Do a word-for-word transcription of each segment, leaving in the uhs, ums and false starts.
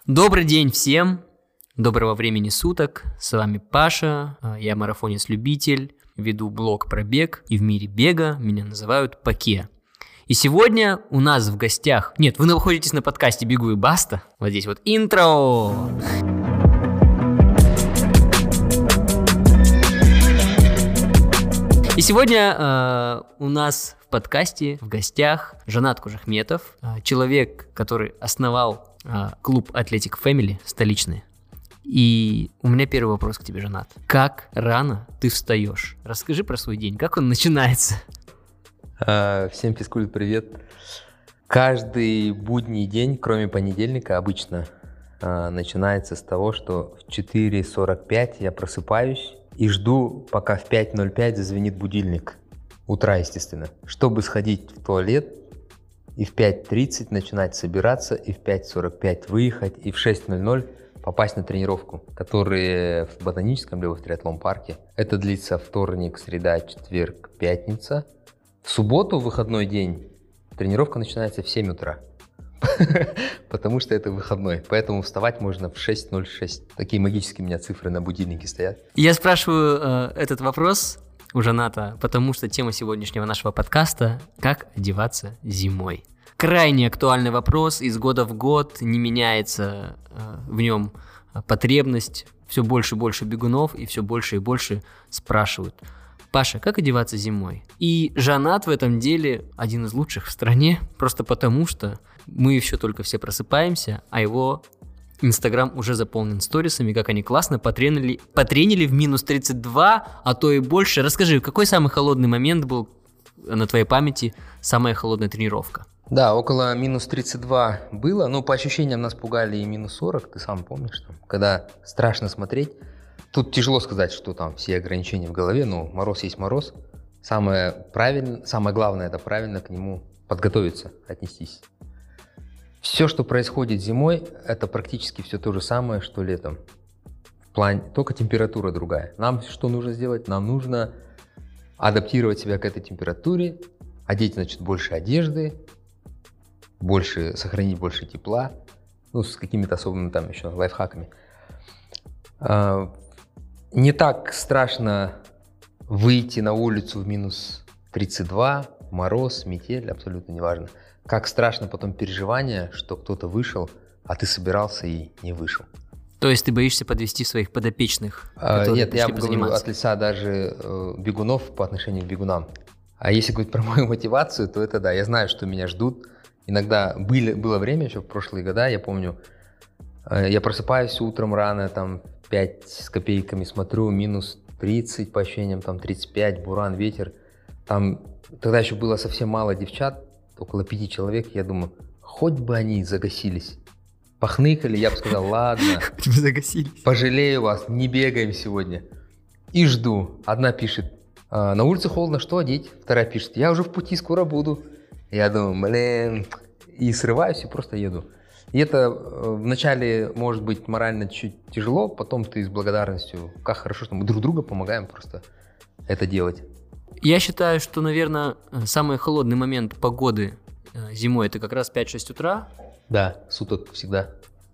Добрый день всем, доброго времени суток, с вами Паша, я марафонец-любитель, веду блог про бег, и в мире бега меня называют Паке. И сегодня у нас в гостях, нет, вы находитесь на подкасте «Бегу и баста», вот здесь вот интро. И сегодня э, у нас в подкасте в гостях Жанат Кужахметов, э, человек, который основал клуб Athletic Family столичный. И у меня первый вопрос к тебе, Жанат. Как рано ты встаешь? Расскажи про свой день. Как он начинается? Всем физкульт привет. Каждый будний день, кроме понедельника, обычно начинается с того, что в четыре сорок пять я просыпаюсь и жду, пока в пять ноль пять зазвенит будильник. Утра, естественно. Чтобы сходить в туалет, и в пять тридцать начинать собираться, и в пять сорок пять выехать, и в шесть ноль ноль попасть на тренировку, которые в ботаническом либо в триатлон парке. Это длится вторник, среда, четверг, пятница. В субботу, выходной день, тренировка начинается в семь утра, потому что это выходной. Поэтому вставать можно в шесть ноль шесть. Такие магические у меня цифры на будильнике стоят. Я спрашиваю э, этот вопрос у Жаната, потому что тема сегодняшнего нашего подкаста – как одеваться зимой. Крайне актуальный вопрос, из года в год не меняется э, в нем потребность, все больше и больше бегунов и все больше и больше спрашивают: Паша, как одеваться зимой? И Жанат в этом деле один из лучших в стране, просто потому что мы еще только все просыпаемся, а его Инстаграм уже заполнен сторисами, как они классно потренили, потренили в минус тридцать два, а то и больше. Расскажи, какой самый холодный момент был на твоей памяти, самая холодная тренировка? Да, около минус тридцать два было, но по ощущениям нас пугали и минус сорок, ты сам помнишь, там, когда страшно смотреть. Тут тяжело сказать, что там все ограничения в голове, но мороз есть мороз. Самое правильное, самое главное, это правильно к нему подготовиться, отнестись. Все, что происходит зимой, это практически все то же самое, что летом. В плане, только температура другая. Нам что нужно сделать? Нам нужно адаптировать себя к этой температуре, одеть, значит, больше одежды, больше, сохранить больше тепла, ну, с какими-то особыми там еще лайфхаками. Не так страшно выйти на улицу в минус тридцать два, мороз, метель, абсолютно неважно. Как страшно потом переживание, что кто-то вышел, а ты собирался и не вышел. То есть ты боишься подвести своих подопечных? А, нет, я говорю от лица даже э, бегунов по отношению к бегунам. А если говорить про мою мотивацию, то это да, я знаю, что меня ждут. Иногда были, было время еще в прошлые года, я помню, э, я просыпаюсь утром рано, там пять с копейками, смотрю, минус тридцать, по ощущениям там тридцать пять, буран, ветер. Там тогда еще было совсем мало девчат, около пяти человек, я думаю, хоть бы они загасились. Похныкали, я бы сказал, ладно, пожалею вас, не бегаем сегодня. И жду. Одна пишет, на улице холодно, что одеть? Вторая пишет, я уже в пути, скоро буду. Я думаю, блин, и срываюсь и просто еду. И это вначале может быть морально чуть тяжело, потом ты с благодарностью, как хорошо, что мы друг другу помогаем просто это делать. Я считаю, что, наверное, самый холодный момент погоды зимой это как раз пять-шесть утра. Да, суток всегда.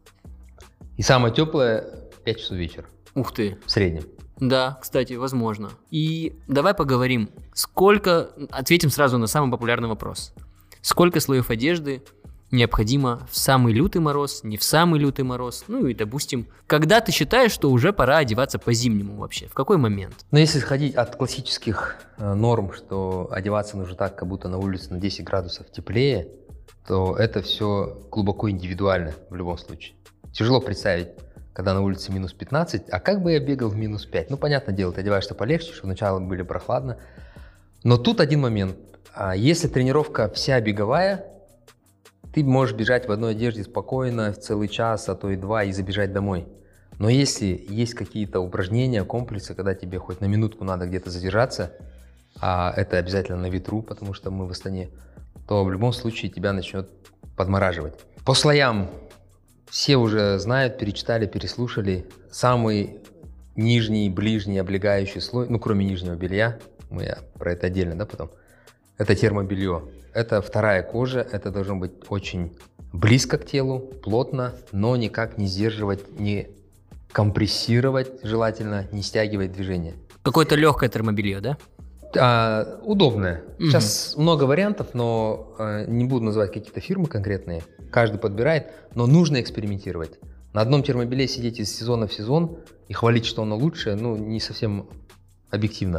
И самое теплое пять часов вечера. Ух ты. В среднем. Да, кстати, возможно. И давай поговорим, сколько, ответим сразу на самый популярный вопрос. Сколько слоев одежды необходимо в самый лютый мороз, не в самый лютый мороз, ну и, допустим, когда ты считаешь, что уже пора одеваться по-зимнему вообще, в какой момент? Ну, если исходить от классических э, норм, что одеваться нужно так, как будто на улице на десять градусов теплее, то это все глубоко индивидуально в любом случае. Тяжело представить, когда на улице минус пятнадцать, а как бы я бегал в минус пять? Ну, понятное дело, ты одеваешься полегче, чтобы сначала были прохладно. Но тут один момент. Если тренировка вся беговая, ты можешь бежать в одной одежде спокойно целый час, а то и два, и забежать домой. Но если есть какие-то упражнения, комплексы, когда тебе хоть на минутку надо где-то задержаться, а это обязательно на ветру, потому что мы в Астане, то в любом случае тебя начнет подмораживать. По слоям все уже знают, перечитали, переслушали. Самый нижний, ближний, облегающий слой, ну кроме нижнего белья, мы про это отдельно, да, потом, это термобелье. Это вторая кожа, это должно быть очень близко к телу, плотно, но никак не сдерживать, не компрессировать желательно, не стягивать движение. Какое-то легкое термобелье, да? А, удобное. Угу. Сейчас много вариантов, но а, не буду называть какие-то фирмы конкретные. Каждый подбирает, но нужно экспериментировать. На одном термобелье сидеть из сезона в сезон и хвалить, что оно лучшее, ну, не совсем объективно.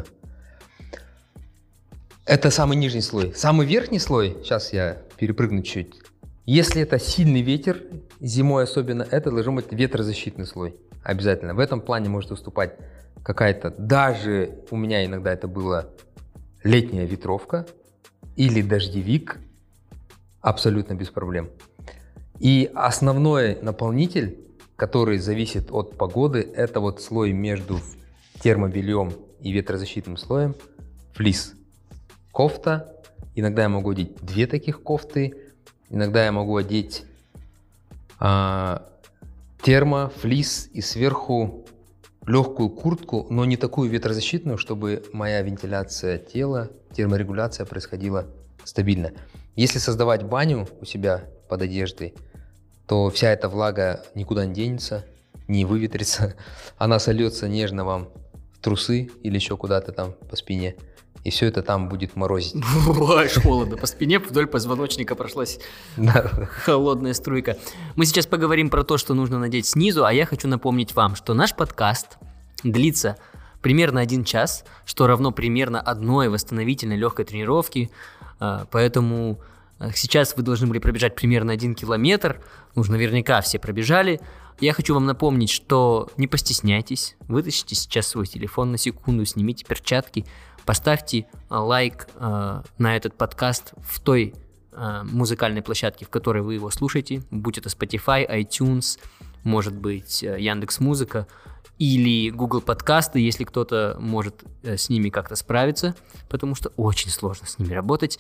Это самый нижний слой. Самый верхний слой, сейчас я перепрыгну чуть. Если это сильный ветер, зимой особенно, это должен быть ветрозащитный слой. Обязательно. В этом плане может выступать какая-то, даже у меня иногда это было летняя ветровка или дождевик, абсолютно без проблем. И основной наполнитель, который зависит от погоды, это вот слой между термобельем и ветрозащитным слоем, флис. Кофта. Иногда я могу одеть две таких кофты. Иногда я могу одеть а, термо, флис и сверху легкую куртку, но не такую ветрозащитную, чтобы моя вентиляция тела, терморегуляция происходила стабильно. Если создавать баню у себя под одеждой, то вся эта влага никуда не денется, не выветрится. Она сольется нежно вам в трусы или еще куда-то там по спине. И все это там будет морозить. Аж холодно. По спине вдоль позвоночника прошлась холодная струйка. Мы сейчас поговорим про то, что нужно надеть снизу, а я хочу напомнить вам, что наш подкаст длится примерно один час, что равно примерно одной восстановительной легкой тренировки. Поэтому сейчас вы должны были пробежать примерно один километр. Уж наверняка все пробежали. Я хочу вам напомнить, что не постесняйтесь, вытащите сейчас свой телефон на секунду, снимите перчатки, поставьте лайк э, на этот подкаст в той э, музыкальной площадке, в которой вы его слушаете, будь это Spotify, iTunes, может быть Яндекс.Музыка или Google подкасты, если кто-то может э, с ними как-то справиться, потому что очень сложно с ними работать.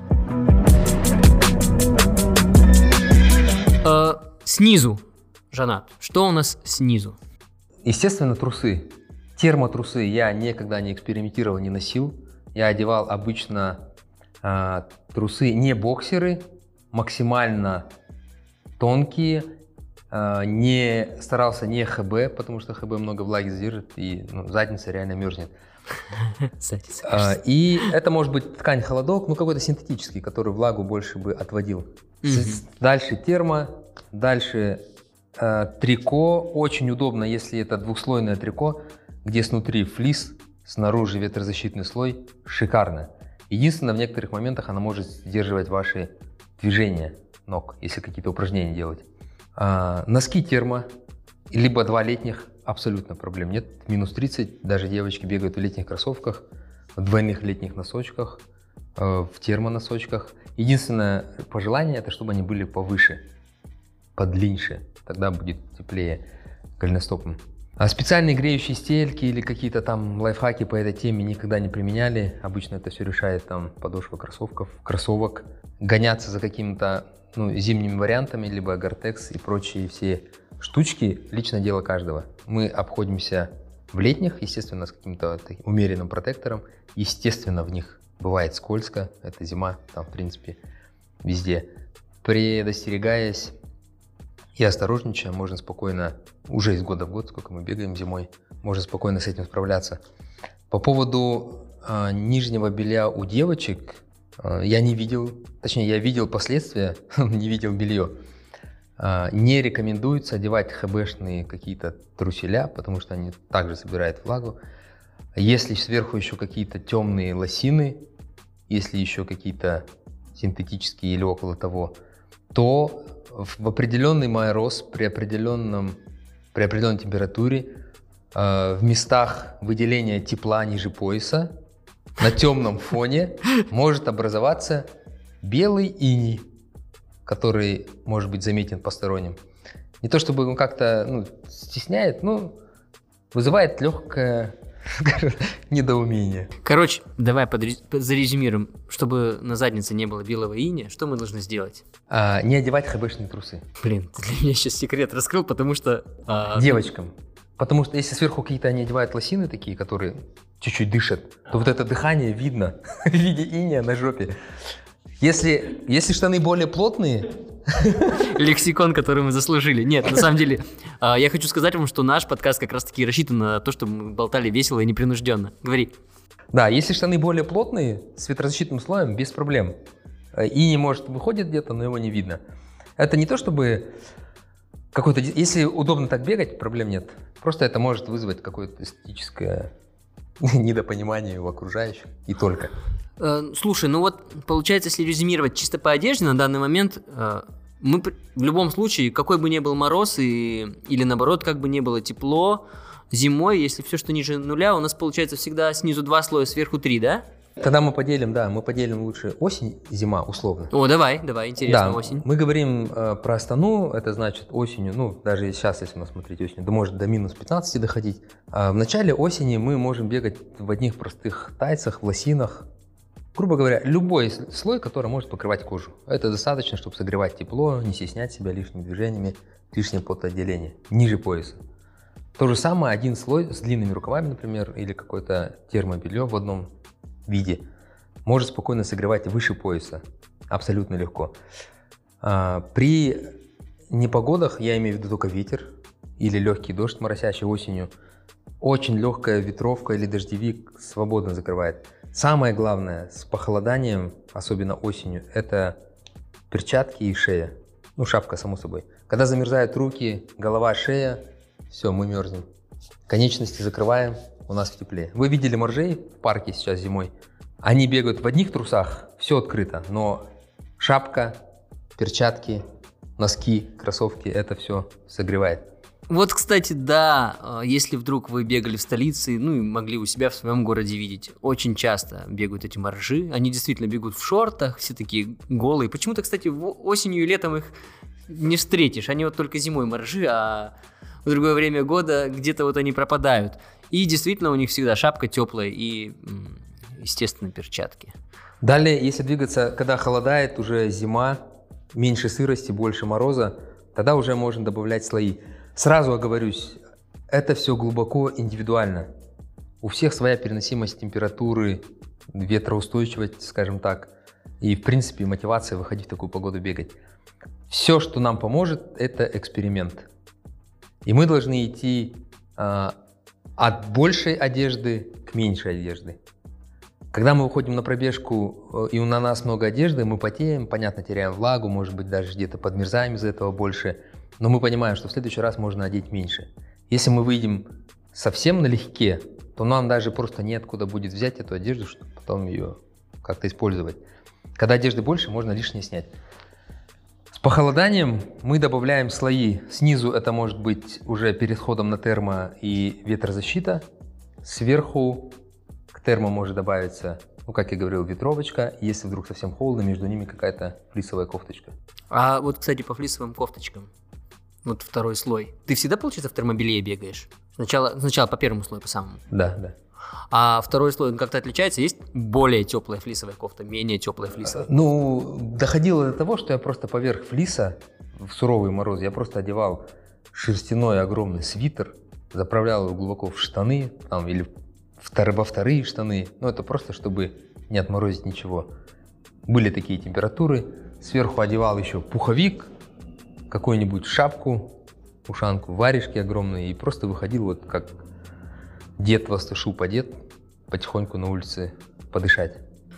Э, снизу, Жанат, что у нас снизу? Естественно, трусы. Термотрусы я никогда не экспериментировал, не носил. Я одевал обычно э, трусы не боксеры, максимально тонкие. Э, не старался не ХБ, потому что ХБ много влаги задержит и ну, задница реально мерзнет. Э, и это может быть ткань холодок, ну какой-то синтетический, который влагу больше бы отводил. Дальше термо, дальше э, трико. Очень удобно, если это двухслойное трико, где снутри флис, снаружи ветрозащитный слой, шикарно. Единственное, в некоторых моментах она может сдерживать ваши движения ног, если какие-то упражнения делать. А, носки термо, либо два летних, абсолютно проблем нет. минус тридцать, даже девочки бегают в летних кроссовках, в двойных летних носочках, в термоносочках. Единственное пожелание, это чтобы они были повыше, подлиннее, тогда будет теплее голеностопам. А специальные греющие стельки или какие-то там лайфхаки по этой теме никогда не применяли. Обычно это все решает там подошва кроссовков, кроссовок. Гоняться за какими-то ну, зимними вариантами, либо Гортекс и прочие все штучки – личное дело каждого. Мы обходимся в летних, естественно, с каким-то умеренным протектором. Естественно, в них бывает скользко, это зима, там в принципе везде. Предостерегаясь и осторожничая, можно спокойно, уже из года в год, сколько мы бегаем зимой, можно спокойно с этим справляться. По поводу э, нижнего белья у девочек, э, я не видел, точнее я видел последствия, не видел белье. Э, не рекомендуется одевать хэбэшные какие-то труселя, потому что они также собирают влагу. Если сверху еще какие-то темные лосины, если еще какие-то синтетические или около того, то в определенный мороз, при, определенном, при определенной температуре, э, в местах выделения тепла ниже пояса, на темном фоне может образоваться белый иней, который может быть заметен посторонним. Не то чтобы он как-то ну, стесняет, но вызывает легкое недоумение. Короче, давай зарезюмируем, чтобы на заднице не было белого иния, что мы должны сделать? А, не одевать хэбэшные трусы. Блин, ты для меня сейчас секрет раскрыл, потому что... А, девочкам. Потому что если сверху какие-то они одевают лосины такие, которые чуть-чуть дышат, то вот это дыхание видно в виде иния на жопе. Если, если штаны более плотные... Лексикон, который мы заслужили. Нет, на самом деле, я хочу сказать вам, что наш подкаст как раз-таки рассчитан на то, чтобы мы болтали весело и непринужденно. Говори. Да, если штаны более плотные, с ветрозащитным слоем, без проблем. Иней, может, выходит где-то, но его не видно. Это не то, чтобы... какой-то... Если удобно так бегать, проблем нет. Просто это может вызвать какое-то эстетическое недопонимание у окружающих. И только. Слушай, ну вот, получается, если резюмировать чисто по одежде, на данный момент мы в любом случае, какой бы ни был мороз, и, или наоборот, как бы ни было тепло, зимой, если все, что ниже нуля, у нас получается всегда снизу два слоя, сверху три, да? Тогда мы поделим, да, мы поделим лучше осень, зима, условно. О, давай, давай, интересно, да, осень. Мы говорим э, про Астану, это значит осенью, ну, даже сейчас, если мы смотреть осенью, да может до минус пятнадцати доходить. А в начале осени мы можем бегать в одних простых тайцах, в лосинах. Грубо говоря, любой слой, который может покрывать кожу. Это достаточно, чтобы согревать тепло, не стеснять себя лишними движениями, лишнее потоотделение, ниже пояса. То же самое, один слой с длинными рукавами, например, или какое-то термобелье в одном виде, может спокойно согревать выше пояса, абсолютно легко. А, при непогодах, я имею в виду только ветер или легкий дождь, моросящий осенью, очень легкая ветровка или дождевик свободно закрывает. Самое главное с похолоданием, особенно осенью, это перчатки и шея. Ну, шапка, само собой. Когда замерзают руки, голова, шея, все, мы мерзнем. Конечности закрываем, у нас в тепле. Вы видели моржей в парке сейчас зимой? Они бегают в одних трусах, все открыто, но шапка, перчатки, носки, кроссовки, это все согревает. Вот, кстати, да, если вдруг вы бегали в столице, ну и могли у себя в своем городе видеть, очень часто бегают эти моржи, они действительно бегут в шортах, все такие голые. Почему-то, кстати, осенью и летом их не встретишь, они вот только зимой моржи, а в другое время года где-то вот они пропадают. И действительно у них всегда шапка теплая и, естественно, перчатки. Далее, если двигаться, когда холодает, уже зима, меньше сырости, больше мороза, тогда уже можно добавлять слои. Сразу оговорюсь, это все глубоко индивидуально. У всех своя переносимость температуры, ветроустойчивость, скажем так, и, в принципе, мотивация выходить в такую погоду бегать. Все, что нам поможет, это эксперимент. И мы должны идти а, от большей одежды к меньшей одежды. Когда мы выходим на пробежку и на нас много одежды, мы потеем, понятно, теряем влагу, может быть, даже где-то подмерзаем из-за этого больше. Но мы понимаем, что в следующий раз можно одеть меньше. Если мы выйдем совсем налегке, то нам даже просто неоткуда будет взять эту одежду, чтобы потом ее как-то использовать. Когда одежды больше, можно лишнее снять. С похолоданием мы добавляем слои. Снизу это может быть уже переходом на термо и ветрозащита. Сверху к термо может добавиться, ну, как я говорил, ветровочка. Если вдруг совсем холодно, между ними какая-то флисовая кофточка. А вот, кстати, по флисовым кофточкам. Вот второй слой. Ты всегда, получается, в термобелье бегаешь? Сначала, сначала по первому слою, по самому. Да, да. А второй слой, он как-то отличается? Есть более теплая флисовая кофта, менее теплая флисовая? Ну, доходило до того, что я просто поверх флиса в суровый мороз, я просто одевал шерстяной огромный свитер, заправлял его глубоко в штаны, там, или во вторые штаны. Ну, это просто, чтобы не отморозить ничего. Были такие температуры. Сверху одевал еще пуховик, какую-нибудь шапку, ушанку, варежки огромные, и просто выходил вот как дед Вастушуп одет, потихоньку на улице подышать.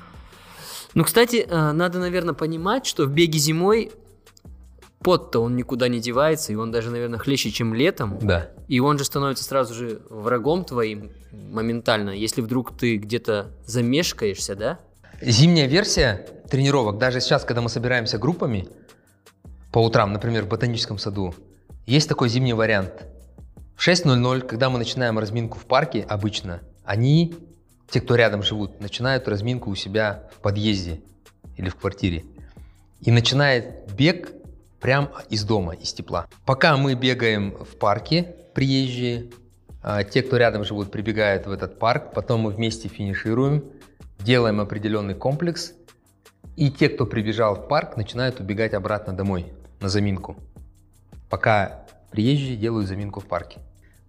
Ну, кстати, надо, наверное, понимать, что в беге зимой пот-то он никуда не девается, и он даже, наверное, хлеще, чем летом. Да. И он же становится сразу же врагом твоим моментально, если вдруг ты где-то замешкаешься, да? Зимняя версия тренировок, даже сейчас, когда мы собираемся группами по утрам, например, в ботаническом саду, есть такой зимний вариант. В шесть ноль ноль, когда мы начинаем разминку в парке, обычно, они, те, кто рядом живут, начинают разминку у себя в подъезде или в квартире. И начинает бег прямо из дома, из тепла. Пока мы бегаем в парке, приезжие, те, кто рядом живут, прибегают в этот парк, потом мы вместе финишируем, делаем определенный комплекс, и те, кто прибежал в парк, начинают убегать обратно домой на заминку, пока приезжие делают заминку в парке.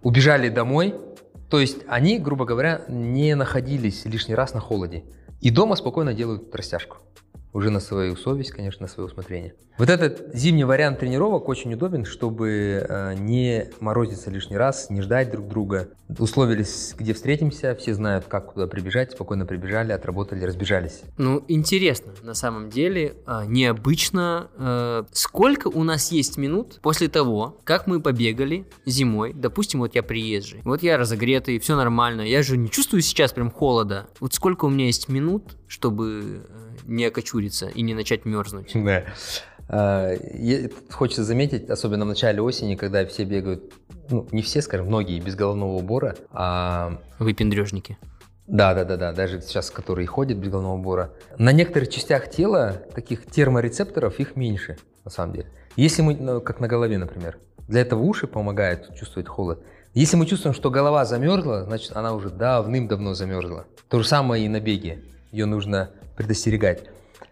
убежали домой. То есть они, грубо говоря, не находились лишний раз на холоде. И дома спокойно делают растяжку. Уже на свою совесть, конечно, на свое усмотрение. Вот этот зимний вариант тренировок очень удобен, чтобы э, не морозиться лишний раз, не ждать друг друга. Условились, где встретимся, все знают, как куда прибежать, спокойно прибежали, отработали, разбежались. Ну, интересно, на самом деле, э, необычно. Э, сколько у нас есть минут после того, как мы побегали зимой? Допустим, вот я приезжий, вот я разогретый, все нормально, я же не чувствую сейчас прям холода. Вот сколько у меня есть минут, чтобы не окочуриться и не начать мерзнуть? Да. А, хочется заметить, особенно в начале осени, когда все бегают, ну, не все, скажем, многие без головного убора. А... Выпендрежники. Да, да, да, да, даже сейчас, которые ходят без головного убора. На некоторых частях тела таких терморецепторов их меньше, на самом деле. Если мы, ну, как на голове, например, для этого уши помогают чувствовать холод. Если мы чувствуем, что голова замерзла, значит, она уже давным-давно замерзла. То же самое и на беге. Ее нужно предостерегать.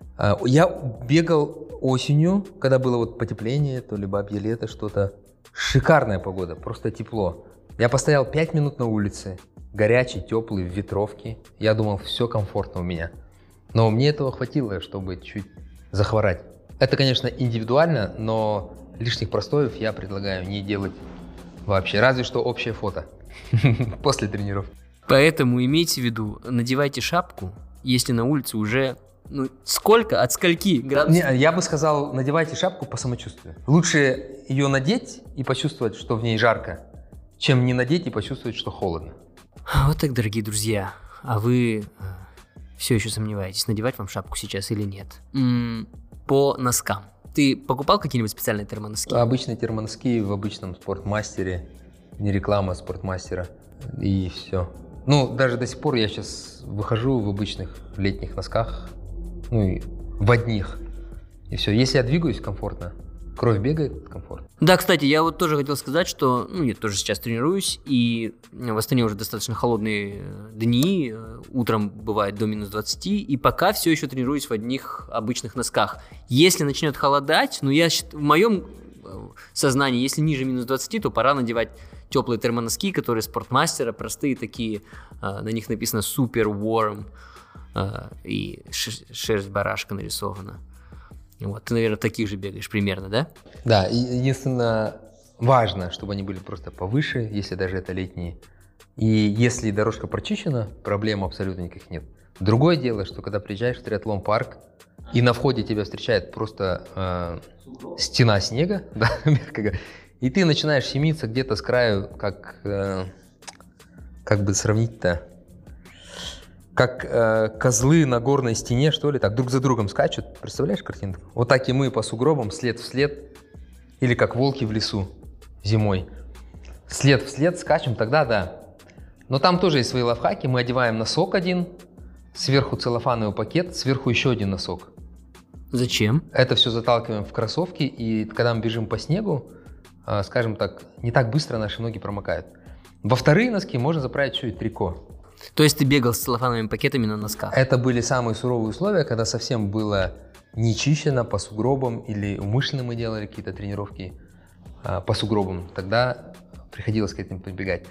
Я бегал осенью, когда было вот потепление, то ли бабье лето, что-то. Шикарная погода, просто тепло. Я постоял пять минут на улице, горячий, теплый, в ветровке. Я думал, все комфортно у меня. Но мне этого хватило, чтобы чуть захворать. Это, конечно, индивидуально, но лишних простоев я предлагаю не делать вообще. Разве что общее фото после тренировки. Поэтому имейте в виду, надевайте шапку, если на улице уже, ну, сколько, от скольки градусов? Не, я бы сказал, надевайте шапку по самочувствию. Лучше ее надеть и почувствовать, что в ней жарко, чем не надеть и почувствовать, что холодно. Вот так, дорогие друзья. А вы все еще сомневаетесь, надевать вам шапку сейчас или нет? М-м, по носкам. Ты покупал какие-нибудь специальные термоноски? Обычные термоноски в обычном спортмастере. Не реклама спортмастера. И все. Ну, даже до сих пор я сейчас выхожу в обычных летних носках, ну и в одних. И все. Если я двигаюсь комфортно, кровь бегает комфортно. Да, кстати, я вот тоже хотел сказать, что ну, я тоже сейчас тренируюсь, и в Астане уже достаточно холодные дни, утром бывает до минус двадцати, и пока все еще тренируюсь в одних обычных носках. Если начнет холодать, ну я в моем сознании, если ниже минус двадцати, то пора надевать теплые термоноски, которые спортмастера, простые такие, на них написано Super Warm, и шерсть барашка нарисована. Вот, ты, наверное, таких же бегаешь примерно, да? Да, и единственное, важно, чтобы они были просто повыше, если даже это летние. И если дорожка прочищена, проблем абсолютно никаких нет. Другое дело, что когда приезжаешь в триатлон-парк, и на входе тебя встречает просто э, стена снега, да, мягко говоря, и ты начинаешь щемиться где-то с краю, как, э, как бы сравнить-то, как э, козлы на горной стене, что ли, так друг за другом скачут. Представляешь картинку? Вот так и мы по сугробам, след в след, или как волки в лесу зимой. След в след скачем, тогда да. Но там тоже есть свои лайфхаки. Мы одеваем носок один, сверху целлофановый пакет, сверху еще один носок. Зачем? Это все заталкиваем в кроссовки, и когда мы бежим по снегу, э, скажем так, не так быстро наши ноги промокают. Во вторые носки можно заправить еще и трико. То есть ты бегал с целлофановыми пакетами на носках? Это были самые суровые условия, когда совсем было не чищено по сугробам или умышленно мы делали какие-то тренировки а, по сугробам. Тогда приходилось к этим подбегать.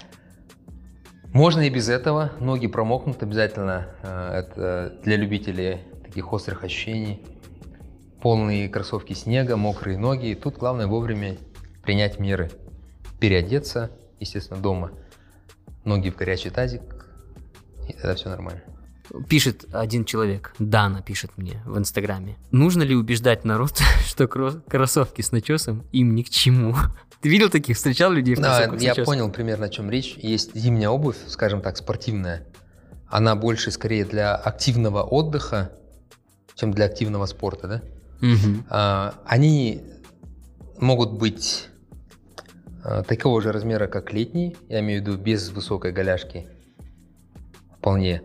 Можно и без этого. Ноги промокнут обязательно. А, это для любителей таких острых ощущений. Полные кроссовки снега, мокрые ноги. Тут главное вовремя принять меры. Переодеться, естественно, дома. Ноги в горячий тазик. И тогда все нормально. Пишет один человек, Дана пишет мне в Инстаграме. Нужно ли убеждать народ, что кроссовки с начесом им ни к чему? Ты видел таких? Встречал людей в кроссовках с начесом? Я понял примерно, о чем речь. Есть зимняя обувь, скажем так, спортивная. Она больше скорее для активного отдыха, чем для активного спорта, да? Угу. А, они могут быть а, такого же размера, как летние. Я имею в виду без высокой голяшки. Вполне.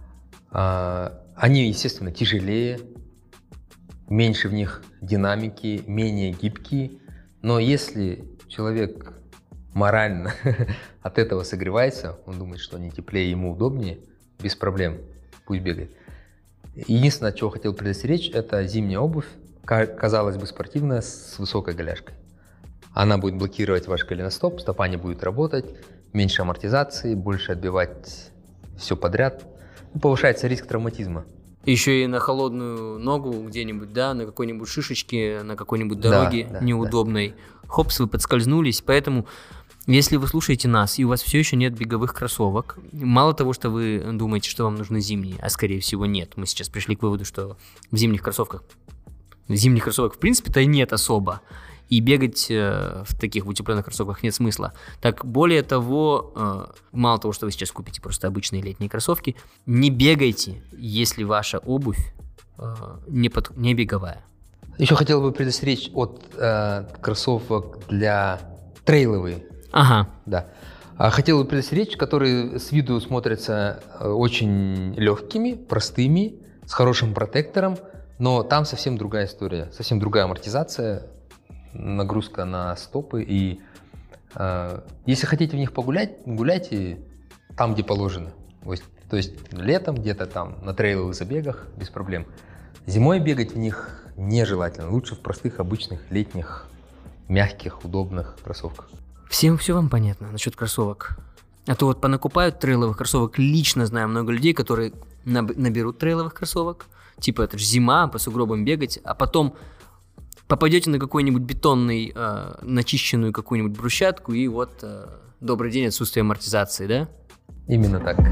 А, они, естественно, тяжелее, меньше в них динамики, менее гибкие. Но если человек морально от этого согревается, он думает, что они теплее, ему удобнее, без проблем, пусть бегает. Единственное, чего хотел предостеречь, это зимняя обувь, казалось бы, спортивная, с высокой голяшкой. Она будет блокировать ваш голеностоп, стопа не будет работать, меньше амортизации, больше отбивать все подряд. Повышается риск травматизма. Еще и на холодную ногу где-нибудь, да, на какой-нибудь шишечке, на какой-нибудь дороге да, да, неудобной. Да. Хопс, вы подскользнулись, поэтому... Если вы слушаете нас, и у вас все еще нет беговых кроссовок, мало того, что вы думаете, что вам нужны зимние, а скорее всего нет. Мы сейчас пришли к выводу, что в зимних кроссовках, в зимних кроссовок в принципе-то и нет особо. И бегать э, в таких утепленных кроссовках нет смысла. Так, более того, э, мало того, что вы сейчас купите просто обычные летние кроссовки, не бегайте, если ваша обувь э, не, под, не беговая. Еще хотел бы предостеречь от э, кроссовок для трейловые. Ага. Да. Хотел бы предостеречь, которые с виду смотрятся очень легкими, простыми, с хорошим протектором, но там совсем другая история, совсем другая амортизация, нагрузка на стопы. И э, если хотите в них погулять, гуляйте там, где положено. То есть летом где-то там на трейловых забегах без проблем. Зимой бегать в них нежелательно. Лучше в простых, обычных, летних, мягких, удобных кроссовках. Всем все вам понятно насчет кроссовок. А то вот понакупают трейловых кроссовок. Лично знаю много людей, которые наберут трейловых кроссовок. Типа это же зима, по сугробам бегать. А потом попадете на какой-нибудь бетонный, э, начищенную какую-нибудь брусчатку. И вот э, добрый день, отсутствие амортизации, да? Именно так.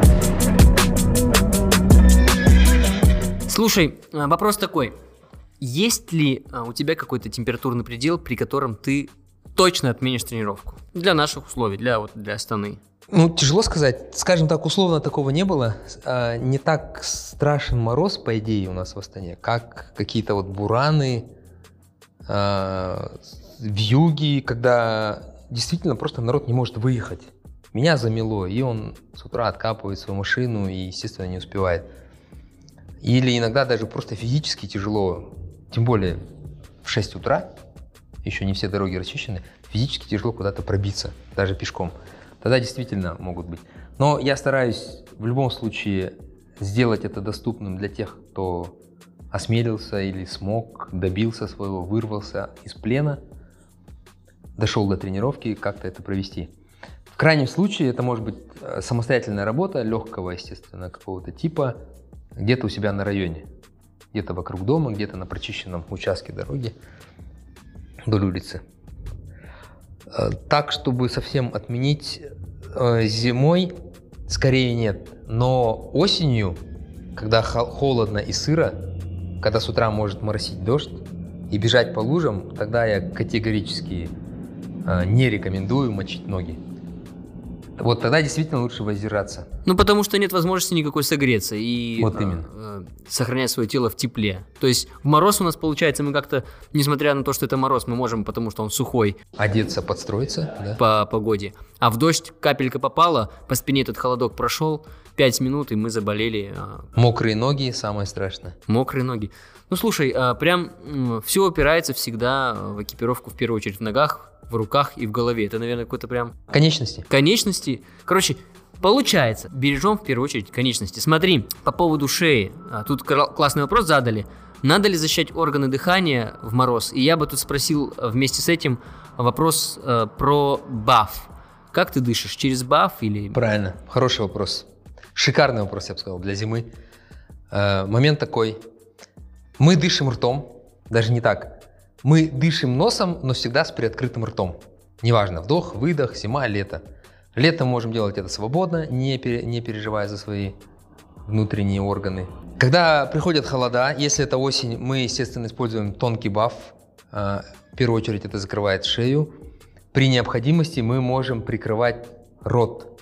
Слушай, вопрос такой. Есть ли у тебя какой-то температурный предел, при котором ты точно отменишь тренировку? Для наших условий, для, вот, для Астаны. Ну, тяжело сказать. Скажем так, условно такого не было. А, не так страшен мороз, по идее, у нас в Астане, как какие-то вот бураны, а, вьюги, когда действительно просто народ не может выехать. Меня замело, и он с утра откапывает свою машину и, естественно, не успевает. Или иногда даже просто физически тяжело, тем более в шесть утра, еще не все дороги расчищены, физически тяжело куда-то пробиться, даже пешком. Тогда действительно могут быть. Но я стараюсь в любом случае сделать это доступным для тех, кто осмелился или смог, добился своего, вырвался из плена, дошел до тренировки, как-то это провести. В крайнем случае это может быть самостоятельная работа, легкого, естественно, какого-то типа, где-то у себя на районе, где-то вокруг дома, где-то на прочищенном участке дороги вдоль улицы. Так, чтобы совсем отменить зимой, скорее нет. Но осенью, когда холодно и сыро, когда с утра может моросить дождь и бежать по лужам, тогда я категорически не рекомендую мочить ноги. Вот тогда действительно лучше воздержаться. Ну, потому что нет возможности никакой согреться и вот именно. э, сохранять свое тело в тепле. То есть в мороз у нас получается, мы как-то, несмотря на то, что это мороз, мы можем, потому что он сухой. Одеться, подстроиться, да? По погоде. А в дождь капелька попала, по спине этот холодок прошел, пять минут, и мы заболели. Э, Мокрые ноги, самое страшное. Мокрые ноги. Ну, слушай, э, прям э, все опирается всегда в экипировку, в первую очередь в ногах, в руках и в голове. Это, наверное, какой-то прям... Конечности. Конечности. Короче, получается, бережем в первую очередь конечности. Смотри, по поводу шеи. Тут классный вопрос задали. Надо ли защищать органы дыхания в мороз? И я бы тут спросил вместе с этим вопрос э, про баф. Как ты дышишь? Через баф или... Правильно. Хороший вопрос. Шикарный вопрос, я бы сказал, для зимы. Э, момент такой. Мы дышим ртом. Даже не так. Мы дышим носом, но всегда с приоткрытым ртом. Неважно, вдох, выдох, зима, лето. Летом можем делать это свободно, не, пере, не переживая за свои внутренние органы. Когда приходят холода, если это осень, мы, естественно, используем тонкий баф. В первую очередь это закрывает шею. При необходимости мы можем прикрывать рот.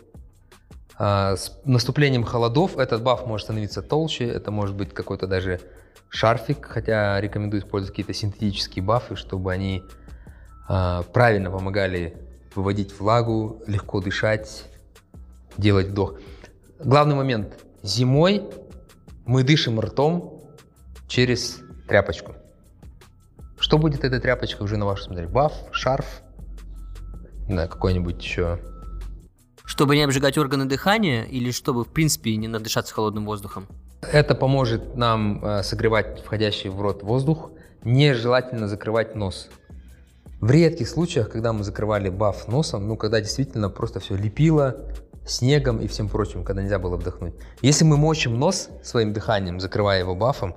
С наступлением холодов этот баф может становиться толще, это может быть какой-то даже шарфик, хотя рекомендую использовать какие-то синтетические бафы, чтобы они э, правильно помогали выводить влагу, легко дышать, делать вдох. Главный момент. Зимой мы дышим ртом через тряпочку. Что будет эта тряпочка уже на вашем смотреть? Баф, шарф, да, какой-нибудь еще. Чтобы не обжигать органы дыхания или чтобы, в принципе, не надышаться холодным воздухом? Это поможет нам э, согревать входящий в рот воздух. Нежелательно закрывать нос. В редких случаях, когда мы закрывали баф носом, ну, когда действительно просто все лепило снегом и всем прочим, когда нельзя было вдохнуть. Если мы мочим нос своим дыханием, закрывая его бафом,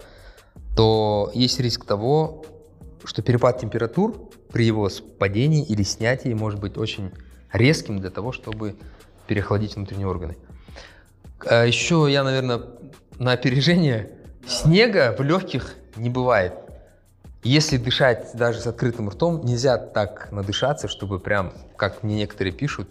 то есть риск того, что перепад температур при его падении или снятии может быть очень резким для того, чтобы переохладить внутренние органы. А еще я, наверное, на опережение, снега в легких не бывает. Если дышать даже с открытым ртом, нельзя так надышаться, чтобы прям, как мне некоторые пишут,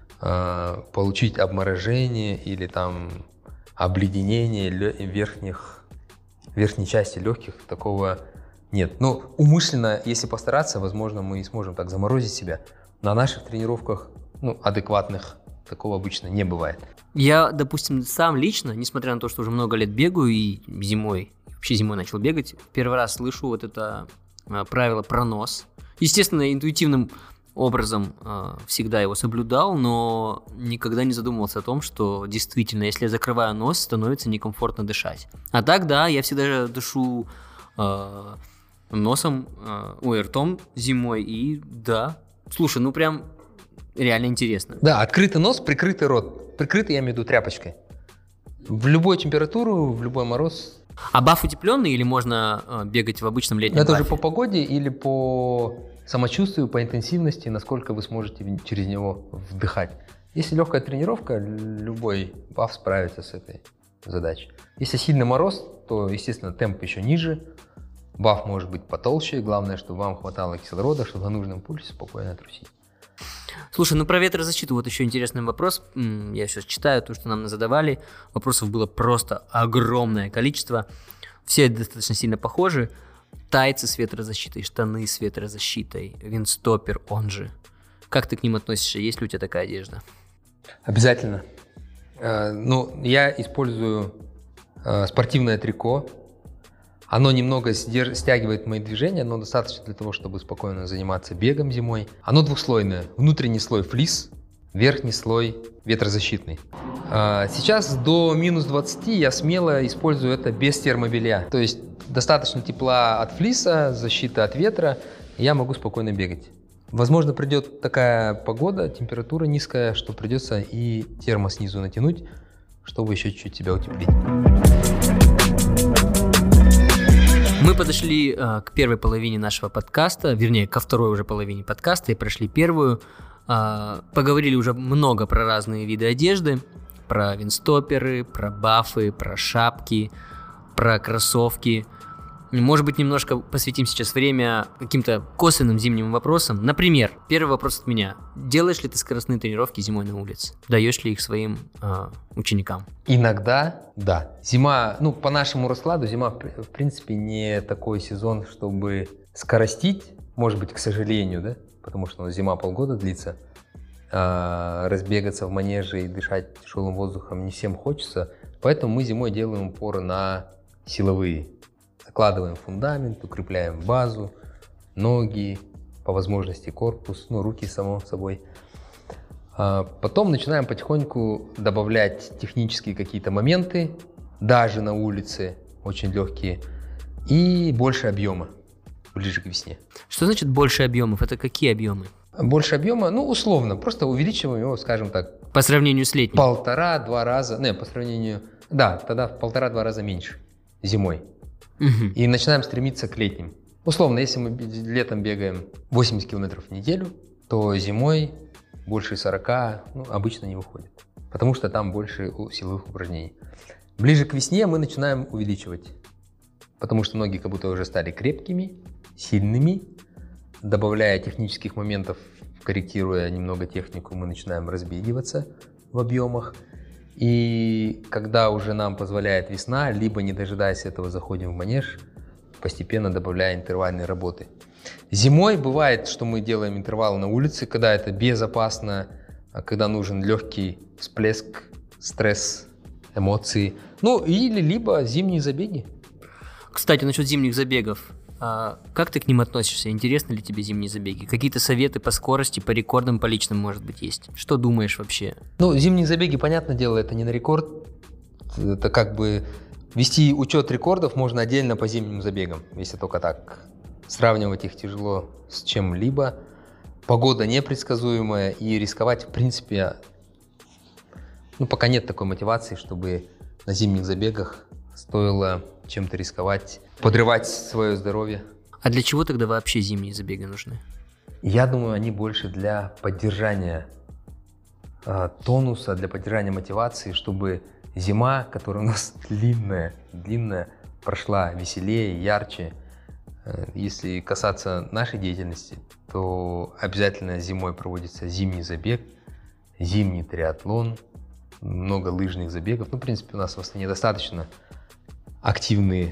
получить обморожение или там обледенение верхних, верхней части легких. Такого нет. Ну, умышленно, если постараться, возможно, мы и сможем так заморозить себя. На наших тренировках, ну, адекватных, такого обычно не бывает. Я, допустим, сам лично, несмотря на то, что уже много лет бегаю и зимой, вообще зимой начал бегать, первый раз слышу вот это э, правило про нос. Естественно, интуитивным образом э, всегда его соблюдал, но никогда не задумывался о том, что действительно, если я закрываю нос, становится некомфортно дышать. А так, да, я всегда дышу э, носом, э, ой, ртом зимой, и да, слушай, ну прям реально интересно. Да, открытый нос, прикрытый рот. Прикрытый, я имею в виду, тряпочкой. В любую температуру, в любой мороз. А баф утепленный или можно э, бегать в обычном летнем Это бафе? уже по погоде или по самочувствию, по интенсивности, насколько вы сможете через него вдыхать. Если легкая тренировка, любой баф справится с этой задачей. Если сильный мороз, то, естественно, темп еще ниже, баф может быть потолще, главное, чтобы вам хватало кислорода, чтобы на нужном пульсе спокойно трусить. Слушай, ну про ветрозащиту вот еще интересный вопрос. Я сейчас читаю то, что нам задавали. Вопросов было просто огромное количество. Все достаточно сильно похожи. Тайцы с ветрозащитой, штаны с ветрозащитой, виндстоппер, он же. Как ты к ним относишься? Есть ли у тебя такая одежда? Обязательно. Э, ну, я использую э, спортивное трико. Оно немного сдерж... стягивает мои движения, но достаточно для того, чтобы спокойно заниматься бегом зимой. Оно двухслойное. Внутренний слой флис, верхний слой ветрозащитный. Э, сейчас до минус двадцати я смело использую это без термобелья. То есть достаточно тепла от флиса, защита от ветра, и я могу спокойно бегать. Возможно, придет такая погода, температура низкая, что придется и термо снизу натянуть, чтобы еще чуть-чуть себя утеплить. Мы подошли э, к первой половине нашего подкаста, вернее, ко второй уже половине подкаста и прошли первую. Э, поговорили уже много про разные виды одежды, про виндстопперы, про бафы, про шапки, про кроссовки. Может быть, немножко посвятим сейчас время каким-то косвенным зимним вопросам. Например, первый вопрос от меня. Делаешь ли ты скоростные тренировки зимой на улице? Даешь ли их своим э, ученикам? Иногда, да. Зима, ну, по нашему раскладу, зима, в принципе, не такой сезон, чтобы скоростить. Может быть, к сожалению, да? Потому что ну, зима полгода длится. Э, разбегаться в манеже и дышать тяжелым воздухом не всем хочется. Поэтому мы зимой делаем упор на силовые. Закладываем фундамент, укрепляем базу, ноги, по возможности корпус, ну, руки, само собой. А потом начинаем потихоньку добавлять технические какие-то моменты, даже на улице, очень легкие, и больше объема, ближе к весне. Что значит больше объемов? Это какие объемы? Больше объема, ну, условно, просто увеличиваем его, скажем так. По сравнению с летним? Полтора-два раза, не, по сравнению, да, тогда в полтора-два раза меньше зимой. Угу. И начинаем стремиться к летним. Условно, если мы летом бегаем восемьдесят километров в неделю, то зимой больше сорока ну, обычно не выходит, потому что там больше силовых упражнений. Ближе к весне мы начинаем увеличивать, потому что ноги как будто уже стали крепкими, сильными. Добавляя технических моментов, корректируя немного технику, мы начинаем разбегиваться в объемах. И когда уже нам позволяет весна, либо не дожидаясь этого заходим в манеж, постепенно добавляя интервальные работы. Зимой бывает, что мы делаем интервалы на улице, когда это безопасно, когда нужен легкий всплеск, стресс, эмоции. Ну или либо зимние забеги. Кстати, насчет зимних забегов. А как ты к ним относишься? Интересны ли тебе зимние забеги? Какие-то советы по скорости, по рекордам, по личным, может быть, есть? Что думаешь вообще? Ну, зимние забеги, понятное дело, это не на рекорд. Это как бы вести учет рекордов можно отдельно по зимним забегам, если только так Сравнивать их тяжело с чем-либо. Погода непредсказуемая, и рисковать, в принципе, ну, пока нет такой мотивации, чтобы на зимних забегах стоило чем-то рисковать, подрывать свое здоровье. А для чего тогда вообще зимние забеги нужны? Я думаю, они больше для поддержания э, тонуса, для поддержания мотивации, чтобы зима, которая у нас длинная, длинная, прошла веселее, ярче. Э, если касаться нашей деятельности, то обязательно зимой проводится зимний забег, зимний триатлон, много лыжных забегов. Ну, в принципе, у нас в Астане достаточно активные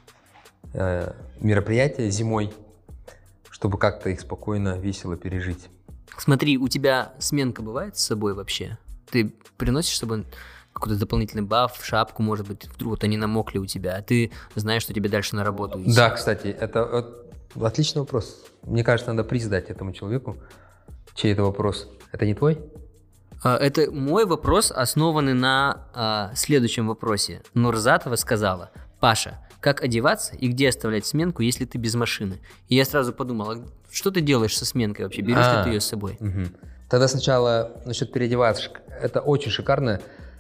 э, мероприятия зимой, чтобы как-то их спокойно, весело пережить. Смотри, у тебя сменка бывает с собой вообще? Ты приносишь с собой какой-то дополнительный баф, шапку, может быть, вдруг вот они намокли у тебя, а ты знаешь, что тебе дальше на работу идти? Да, кстати, это, это отличный вопрос. Мне кажется, надо приз дать этому человеку. Чей это вопрос? Это не твой? Это мой вопрос, основанный на а, следующем вопросе. Нурзатова сказала: Паша, как одеваться и где оставлять сменку, если ты без машины? И я сразу подумал, а что ты делаешь со сменкой вообще? Берешь а, ли ты ее с собой? Угу. Тогда сначала насчет переодеваться. Это очень шикарно.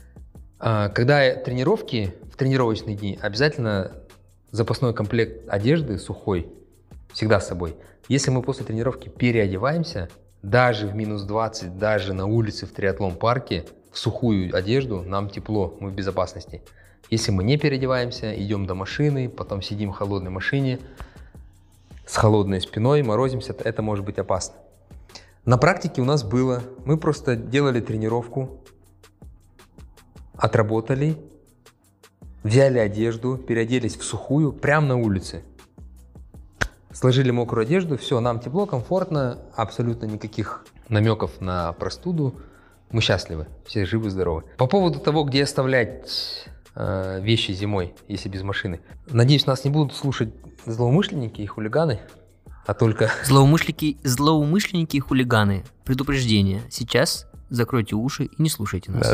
Когда тренировки, в тренировочные дни, обязательно запасной комплект одежды сухой всегда с собой. Если мы после тренировки переодеваемся, даже в минус двадцать, даже на улице в триатлон-парке, в сухую одежду, нам тепло, мы в безопасности. Если мы не переодеваемся, идем до машины, потом сидим в холодной машине с холодной спиной, морозимся, это может быть опасно. На практике у нас было, мы просто делали тренировку, отработали, взяли одежду, переоделись в сухую прямо на улице. Сложили мокрую одежду, все, нам тепло, комфортно, абсолютно никаких намеков на простуду. Мы счастливы, все живы, здоровы. По поводу того, где оставлять э, вещи зимой, если без машины. Надеюсь, нас не будут слушать злоумышленники и хулиганы, а только... Злоумышленники, злоумышленники и хулиганы. Предупреждение. Сейчас закройте уши и не слушайте нас.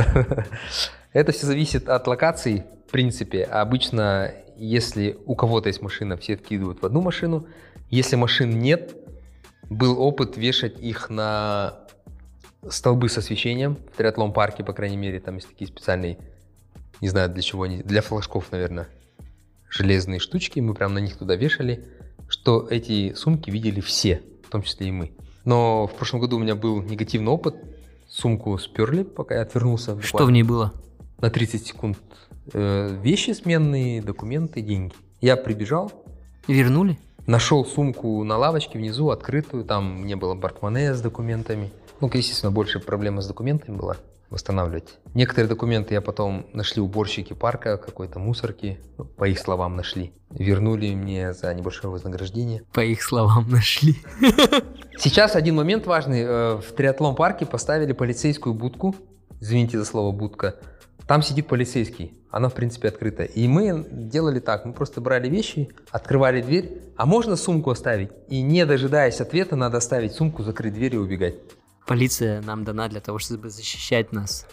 Это все зависит от локации, в принципе. Обычно, если у кого-то есть машина, все откидывают в одну машину. Если машин нет, был опыт вешать их на столбы с освещением в триатлон-парке, по крайней мере. Там есть такие специальные, не знаю для чего они, для флажков, наверное, железные штучки. Мы прям на них туда вешали, что эти сумки видели все, в том числе и мы. Но в прошлом году у меня был негативный опыт. Сумку сперли, пока я отвернулся. Буквально. Что в ней было? На тридцать секунд. Э, вещи сменные, документы, деньги. Я прибежал. Вернули? Нашел сумку на лавочке внизу, открытую. Там не было портмоне с документами. Ну, естественно, больше проблема с документами была. Восстанавливать. Некоторые документы я потом нашли уборщики парка, какой-то мусорки. По их словам нашли. Вернули мне за небольшое вознаграждение. По их словам нашли. Сейчас один момент важный. В триатлон-парке поставили полицейскую будку. Извините за слово будка. Там сидит полицейский. Она, в принципе, открыта. И мы делали так. Мы просто брали вещи, открывали дверь. А можно сумку оставить? И не дожидаясь ответа, надо оставить сумку, закрыть дверь и убегать. Полиция нам дана для того, чтобы защищать нас.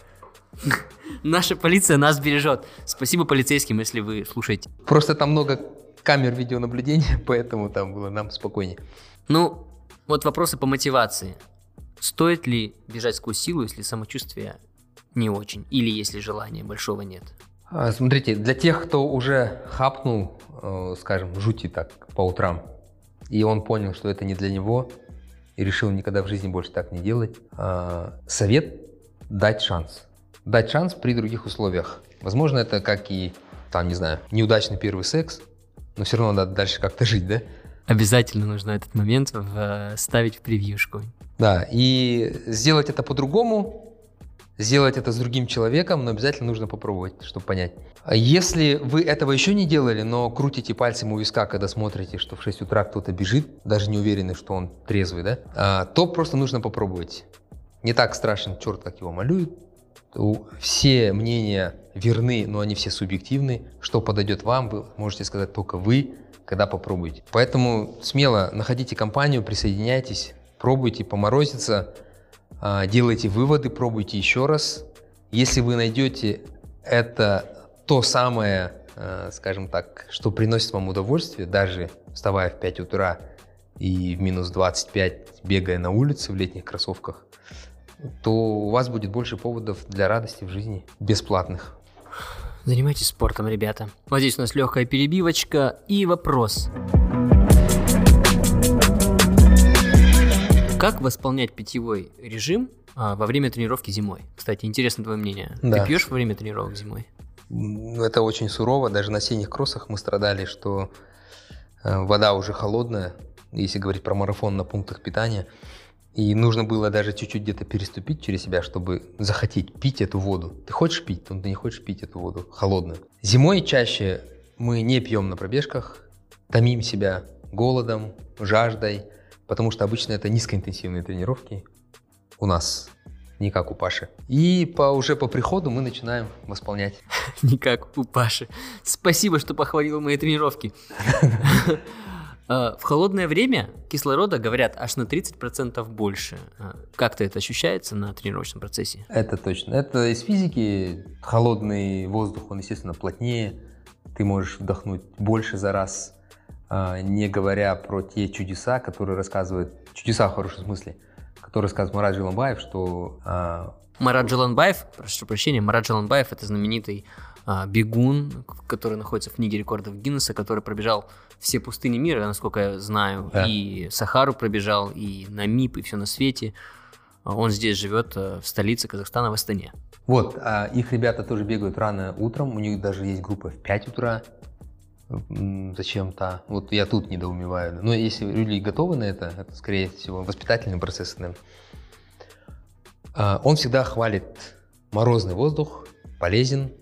Наша полиция нас бережет. Спасибо полицейским, если вы слушаете. Просто там много камер видеонаблюдения, поэтому там было нам спокойнее. Ну, вот вопросы по мотивации. Стоит ли бежать сквозь силу, если самочувствие не очень? Или если желания большого нет? А, смотрите, для тех, кто уже хапнул, э, скажем, жути так по утрам, и он понял, что это не для него, и решил никогда в жизни больше так не делать, э, совет дать шанс. Дать шанс при других условиях. Возможно, это как и, там, не знаю, неудачный первый секс, но все равно надо дальше как-то жить, да? Обязательно нужно этот момент вставить в превьюшку. Да, и сделать это по-другому, сделать это с другим человеком, но обязательно нужно попробовать, чтобы понять. Если вы этого еще не делали, но крутите пальцем у виска, когда смотрите, что в шесть утра кто-то бежит, даже не уверены, что он трезвый, да, то просто нужно попробовать. Не так страшен черт, как его малюют. Все мнения верны, но они все субъективны. Что подойдет вам, вы можете сказать только вы, когда попробуете. Поэтому смело находите компанию, присоединяйтесь, пробуйте поморозиться, делайте выводы, пробуйте еще раз. Если вы найдете это то самое, скажем так, что приносит вам удовольствие, даже вставая в пять утра и в минус двадцать пять, бегая на улице в летних кроссовках, то у вас будет больше поводов для радости в жизни, бесплатных. Занимайтесь спортом, ребята. Вот здесь у нас легкая перебивочка и вопрос. Как восполнять питьевой режим а, во время тренировки зимой? Кстати, интересно твое мнение. Да. Ты пьешь во время тренировок зимой? Это очень сурово. Даже на осенних кроссах мы страдали, что вода уже холодная, если говорить про марафон на пунктах питания. И нужно было даже чуть-чуть где-то переступить через себя, чтобы захотеть пить эту воду. Ты хочешь пить, то ты не хочешь пить эту воду холодную. Зимой чаще мы не пьем на пробежках, томим себя голодом, жаждой, потому что обычно это низкоинтенсивные тренировки у нас, не как у Паши. И по, уже по приходу мы начинаем восполнять. Не как у Паши. Спасибо, что похвалил мои тренировки. В холодное время кислорода, говорят, аж на тридцать процентов больше. Как-то это ощущается на тренировочном процессе? Это точно. Это из физики. Холодный воздух, он, естественно, плотнее. Ты можешь вдохнуть больше за раз. Не говоря про те чудеса, которые рассказывают, чудеса в хорошем смысле, которые рассказывает Марат Джиланбаев, что... Марат Джиланбаев, прошу прощения, Марат Джиланбаев — это знаменитый а, бегун, который находится в книге рекордов Гиннесса, который пробежал все пустыни мира, насколько я знаю, да. И Сахару пробежал, и Намиб, и все на свете. Он здесь живет в столице Казахстана, в Астане. Вот, а их ребята тоже бегают рано утром, у них даже есть группа в пять утра. Зачем-то. Вот я тут недоумеваю. Но если люди готовы на это, это, скорее всего, воспитательный процесс. Наверное. Он всегда хвалит морозный воздух, полезен.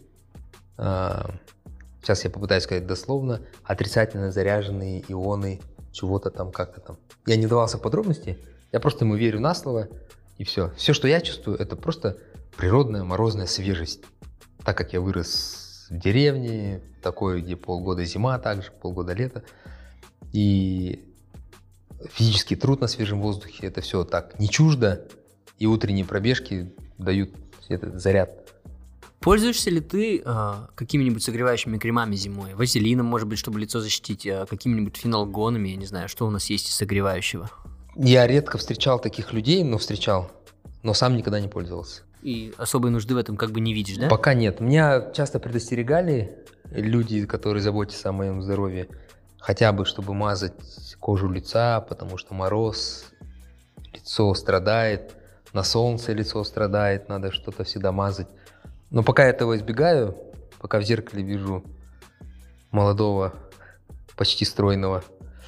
Сейчас я попытаюсь сказать дословно. Отрицательно заряженные ионы, чего-то там, как-то там. Я не давался в подробности, я просто ему верю на слово, и все. Все, что я чувствую, это просто природная морозная свежесть. Так как я вырос в деревне, такой, где полгода зима, также полгода лето. И физический труд на свежем воздухе, это все так не чуждо. И утренние пробежки дают этот заряд. Пользуешься ли ты э, какими-нибудь согревающими кремами зимой? Вазелином, может быть, чтобы лицо защитить, э, какими-нибудь фенолгонами, я не знаю, что у нас есть из согревающего? Я редко встречал таких людей, но встречал, но сам никогда не пользовался. И особой нужды в этом как бы не видишь, да? Пока нет. Меня часто предостерегали люди, которые заботятся о моем здоровье, хотя бы чтобы мазать кожу лица, потому что мороз, лицо страдает, на солнце лицо страдает, надо что-то всегда мазать. Но пока я этого избегаю, пока в зеркале вижу молодого, почти стройного,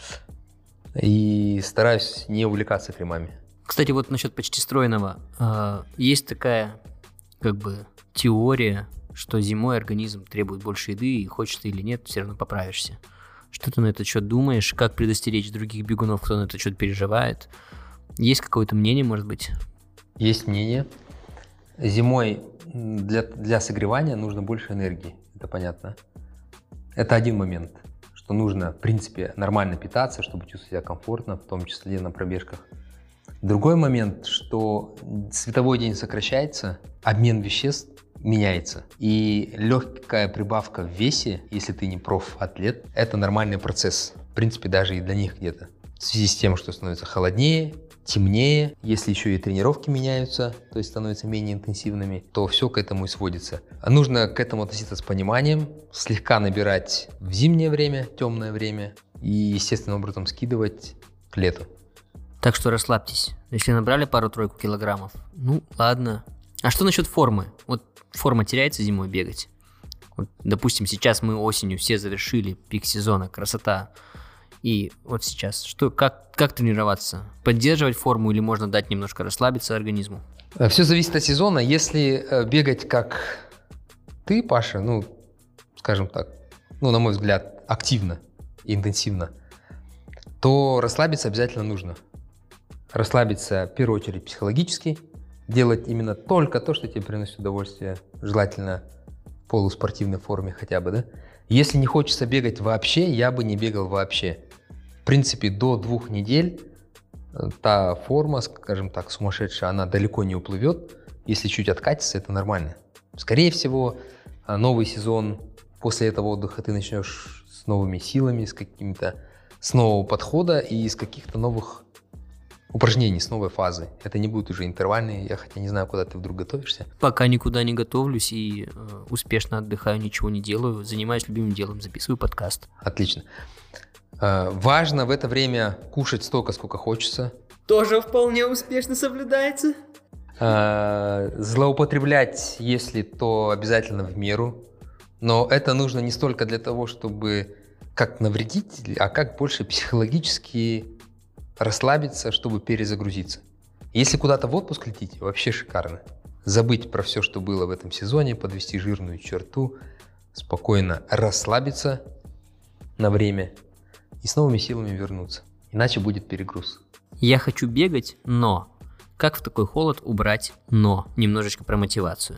и стараюсь не увлекаться кремами. Кстати, вот насчет почти стройного. Э, есть такая, как бы, теория, что зимой организм требует больше еды, и хочешь ты или нет, все равно поправишься. Что ты на этот счет думаешь? Как предостеречь других бегунов, кто на этот счет переживает? Есть какое-то мнение, может быть? Есть мнение. Зимой для, для согревания нужно больше энергии, это понятно. Это один момент, что нужно, в принципе, нормально питаться, чтобы чувствовать себя комфортно, в том числе на пробежках. Другой момент, что световой день сокращается, обмен веществ меняется. И легкая прибавка в весе, если ты не профатлет, это нормальный процесс. В принципе, даже и для них где-то. В связи с тем, что становится холоднее, темнее, если еще и тренировки меняются, то есть становятся менее интенсивными, то все к этому и сводится. А нужно к этому относиться с пониманием, слегка набирать в зимнее время, темное время и естественным образом скидывать к лету. Так что расслабьтесь. Если набрали пару-тройку килограммов, ну ладно. А что насчет формы? Вот форма теряется зимой бегать. Вот, допустим, сейчас мы осенью все завершили пик сезона, красота. И вот сейчас, что, как, как тренироваться? Поддерживать форму или можно дать немножко расслабиться организму? Все зависит от сезона. Если бегать как ты, Паша, ну, скажем так, ну, на мой взгляд, активно и интенсивно, то расслабиться обязательно нужно. Расслабиться, в первую очередь, психологически, делать именно только то, что тебе приносит удовольствие, желательно в полуспортивной форме хотя бы, да? Если не хочется бегать вообще, я бы не бегал вообще. В принципе, до двух недель та форма, скажем так, сумасшедшая, она далеко не уплывет. Если чуть откатится, это нормально. Скорее всего, новый сезон, после этого отдыха ты начнешь с новыми силами, с какими-то с нового подхода и с каких-то новых упражнений, с новой фазы. Это не будут уже интервальные, я хотя не знаю, куда ты вдруг готовишься. Пока никуда не готовлюсь и э, успешно отдыхаю, ничего не делаю, занимаюсь любимым делом, записываю подкаст. Отлично. Э, важно в это время кушать столько, сколько хочется. Тоже вполне успешно соблюдается. Э, злоупотреблять, если то обязательно в меру. Но это нужно не столько для того, чтобы как навредить, а как больше психологически расслабиться, чтобы перезагрузиться. Если куда-то в отпуск летите, вообще шикарно. Забыть про все, что было в этом сезоне, подвести жирную черту, спокойно расслабиться на время и с новыми силами вернуться. Иначе будет перегруз. Я хочу бегать, но... Как в такой холод убрать «но»? Немножечко про мотивацию.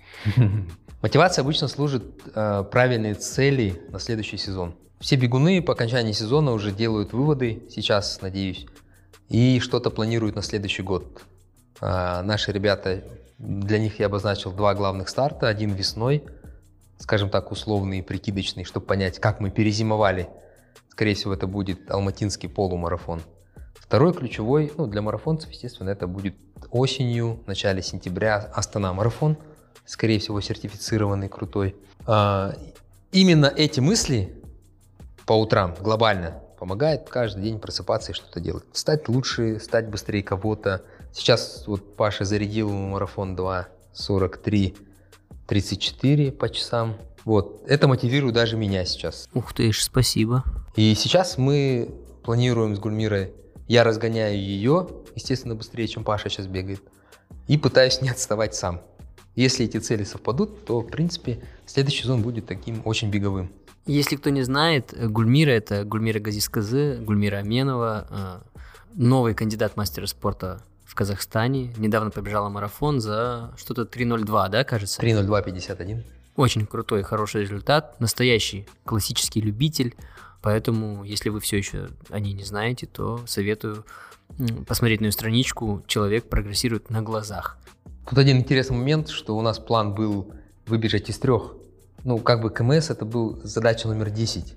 Мотивация обычно служит э, правильные цели на следующий сезон. Все бегуны по окончании сезона уже делают выводы, сейчас, надеюсь, и что-то планируют на следующий год. А, наши ребята, для них я обозначил два главных старта. Один весной, скажем так, условный и прикидочный, чтобы понять, как мы перезимовали. Скорее всего, это будет алматинский полумарафон. Второй ключевой, ну, для марафонцев, естественно, это будет осенью, в начале сентября Астана-марафон. Скорее всего, сертифицированный, крутой. А, именно эти мысли по утрам глобально помогает каждый день просыпаться и что-то делать. Стать лучше, стать быстрее кого-то. Сейчас вот Паша зарядил марафон два сорок три тридцать четыре по часам. Вот. Это мотивирует даже меня сейчас. Ух ты, спасибо. И сейчас мы планируем с Гульмирой, я разгоняю ее, естественно, быстрее, чем Паша сейчас бегает, и пытаюсь не отставать сам. Если эти цели совпадут, то, в принципе, следующий сезон будет таким очень беговым. Если кто не знает, Гульмира – это Гульмира Газизказы, Гульмира Аменова, новый кандидат мастера спорта в Казахстане. Недавно побежала марафон за что-то три ноль два, да, кажется? три ноль два пятьдесят один. Очень крутой, хороший результат. Настоящий классический любитель. Поэтому, если вы все еще о ней не знаете, то советую посмотреть на ее страничку. Человек прогрессирует на глазах. Тут один интересный момент, что у нас план был выбежать из трех. Ну, как бы КМС это был задача номер десять.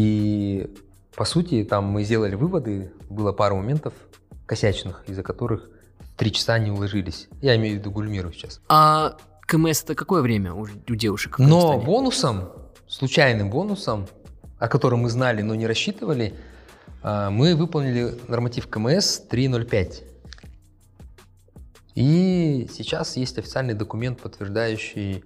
И, по сути, там мы сделали выводы, было пару моментов косячных, из-за которых три часа не уложились. Я имею в виду Гульмиру сейчас. А КМС это какое время у, у девушек? Но бонусом, случайным бонусом, о котором мы знали, но не рассчитывали, мы выполнили норматив КМС три ноль пять. И сейчас есть официальный документ, подтверждающий,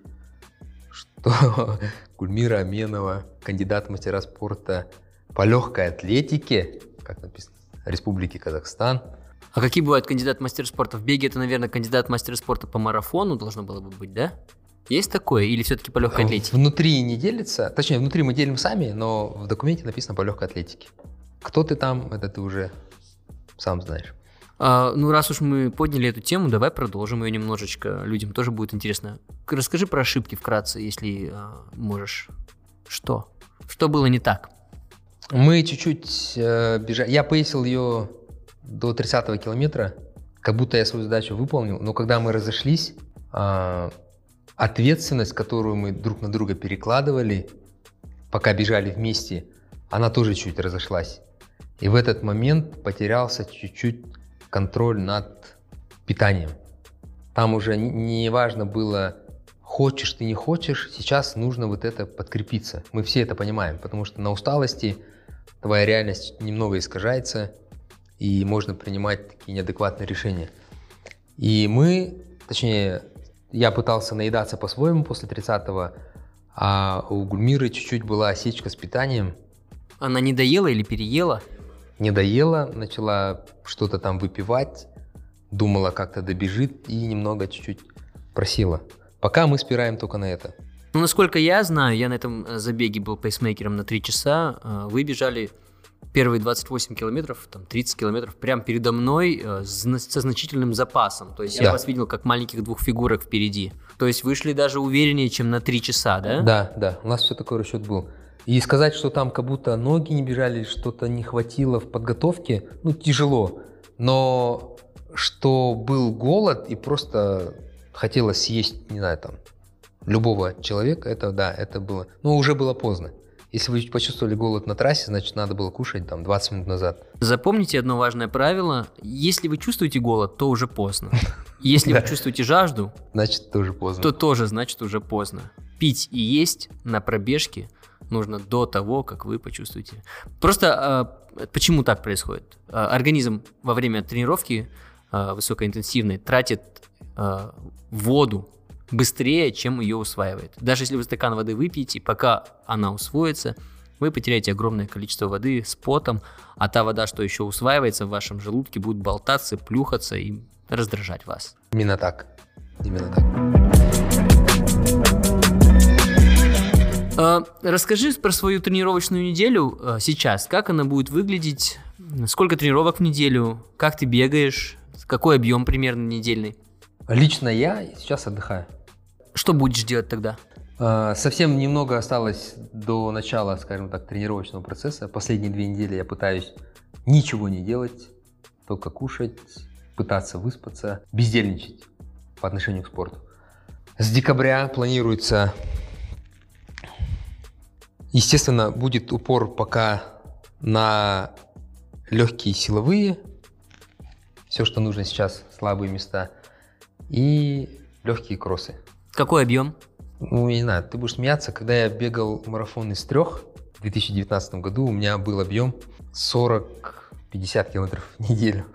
что Гульмира Аменова, кандидат в мастера спорта по легкой атлетике, как написано, Республики Казахстан. А какие бывают кандидаты в мастера спорта? В беге это, наверное, кандидат в мастера спорта по марафону должно было бы быть, да? Есть такое? Или все-таки по легкой атлетике? Внутри не делится, точнее, внутри мы делим сами, но в документе написано по легкой атлетике. Кто ты там, это ты уже сам знаешь. А, ну, раз уж мы подняли эту тему, давай продолжим ее немножечко. Людям тоже будет интересно. Расскажи про ошибки вкратце, если а, можешь. Что? Что было не так? Мы чуть-чуть э, бежали. Я поясил ее до тридцатого километра, как будто я свою задачу выполнил. Но когда мы разошлись, э, ответственность, которую мы друг на друга перекладывали, пока бежали вместе, она тоже чуть разошлась. И в этот момент потерялся чуть-чуть контроль над питанием. Там уже не важно было, хочешь ты, не хочешь, сейчас нужно вот это подкрепиться. Мы все это понимаем, потому что на усталости твоя реальность немного искажается, и можно принимать такие неадекватные решения. И мы, точнее, я пытался наедаться по-своему после тридцатого, а у Гульмиры чуть-чуть была осечка с питанием. Она не доела или переела? Не доела, начала что-то там выпивать, думала, как-то добежит и немного чуть-чуть просила. Пока мы спираем только на это. Ну, насколько я знаю, я на этом забеге был пейсмейкером на три часа, вы бежали первые двадцать восемь километров, там тридцать километров прямо передо мной со значительным запасом. То есть да. Я вас видел как маленьких двух фигурок впереди. То есть вы шли даже увереннее, чем на три часа, да? Да, да, у нас все такой расчет был. И сказать, что там как будто ноги не бежали, что-то не хватило в подготовке, ну, тяжело. Но что был голод и просто хотелось съесть, не знаю, там, любого человека, это, да, это было, ну, уже было поздно. Если вы почувствовали голод на трассе, значит, надо было кушать там двадцать минут назад. Запомните одно важное правило. Если вы чувствуете голод, то уже поздно. Если вы чувствуете жажду, значит, тоже поздно. То тоже, значит, уже поздно. Пить и есть на пробежке нужно до того, как вы почувствуете. Просто э, почему так происходит? Э, организм во время тренировки э, высокоинтенсивной тратит э, воду быстрее, чем ее усваивает. Даже если вы стакан воды выпьете, пока она усвоится, вы потеряете огромное количество воды с потом, а та вода, что еще усваивается в вашем желудке, будет болтаться, плюхаться и раздражать вас. Именно так. Именно так. А, расскажи про свою тренировочную неделю а, сейчас. Как она будет выглядеть? Сколько тренировок в неделю? Как ты бегаешь? Какой объем примерно недельный? Лично я сейчас отдыхаю. Что будешь делать тогда? А, совсем немного осталось до начала, скажем так, тренировочного процесса. Последние две недели я пытаюсь ничего не делать, только кушать, пытаться выспаться, бездельничать по отношению к спорту. С декабря планируется, естественно, будет упор пока на легкие силовые, все, что нужно сейчас, слабые места, и легкие кроссы. Какой объем? Ну, я не знаю, ты будешь смеяться, когда я бегал марафон из трех в две тысячи девятнадцатом году, у меня был объем сорок-пятьдесят километров в неделю.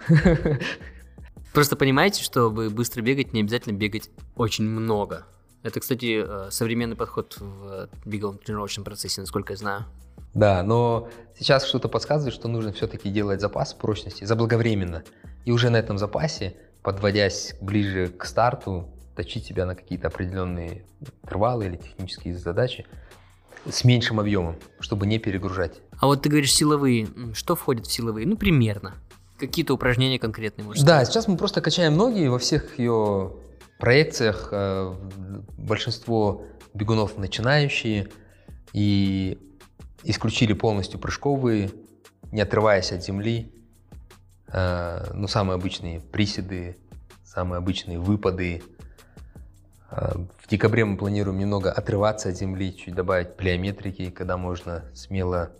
Просто понимаете, чтобы быстро бегать, не обязательно бегать очень много. Это, кстати, современный подход в беговом тренировочном процессе, насколько я знаю. Да, но сейчас что-то подсказывает, что нужно все-таки делать запас прочности заблаговременно. И уже на этом запасе, подводясь ближе к старту, точить себя на какие-то определенные интервалы или технические задачи с меньшим объемом, чтобы не перегружать. А вот ты говоришь силовые. Что входит в силовые? Ну, примерно. Какие-то упражнения конкретные, может? Да, сейчас мы просто качаем ноги во всех ее проекциях. Э, большинство бегунов начинающие и исключили полностью прыжковые, не отрываясь от земли. Э, ну, самые обычные приседы, самые обычные выпады. Э, в декабре мы планируем немного отрываться от земли, чуть добавить плеометрики, когда можно смело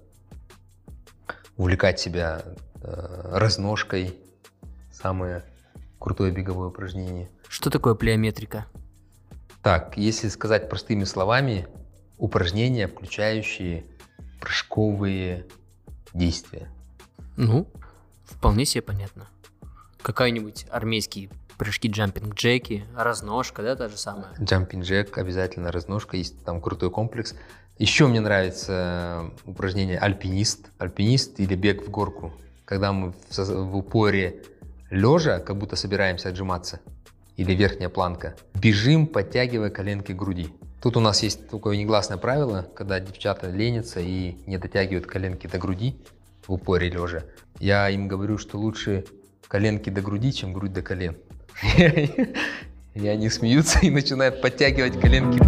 увлекать себя разножкой, самое крутое беговое упражнение. Что такое плеометрика? Так, если сказать простыми словами, упражнения, включающие прыжковые действия. Ну, вполне себе понятно. Какая-нибудь армейские прыжки, джампинг-джеки, разножка, да, та же самая? Джампинг-джек, обязательно разножка, есть там крутой комплекс. Еще мне нравится упражнение альпинист, альпинист или бег в горку. Когда мы в, в упоре лежа, как будто собираемся отжиматься, или верхняя планка, бежим, подтягивая коленки к груди. Тут у нас есть такое негласное правило, когда девчата ленятся и не дотягивают коленки до груди в упоре лежа. Я им говорю, что лучше коленки до груди, чем грудь до колен. И они смеются и начинают подтягивать коленки.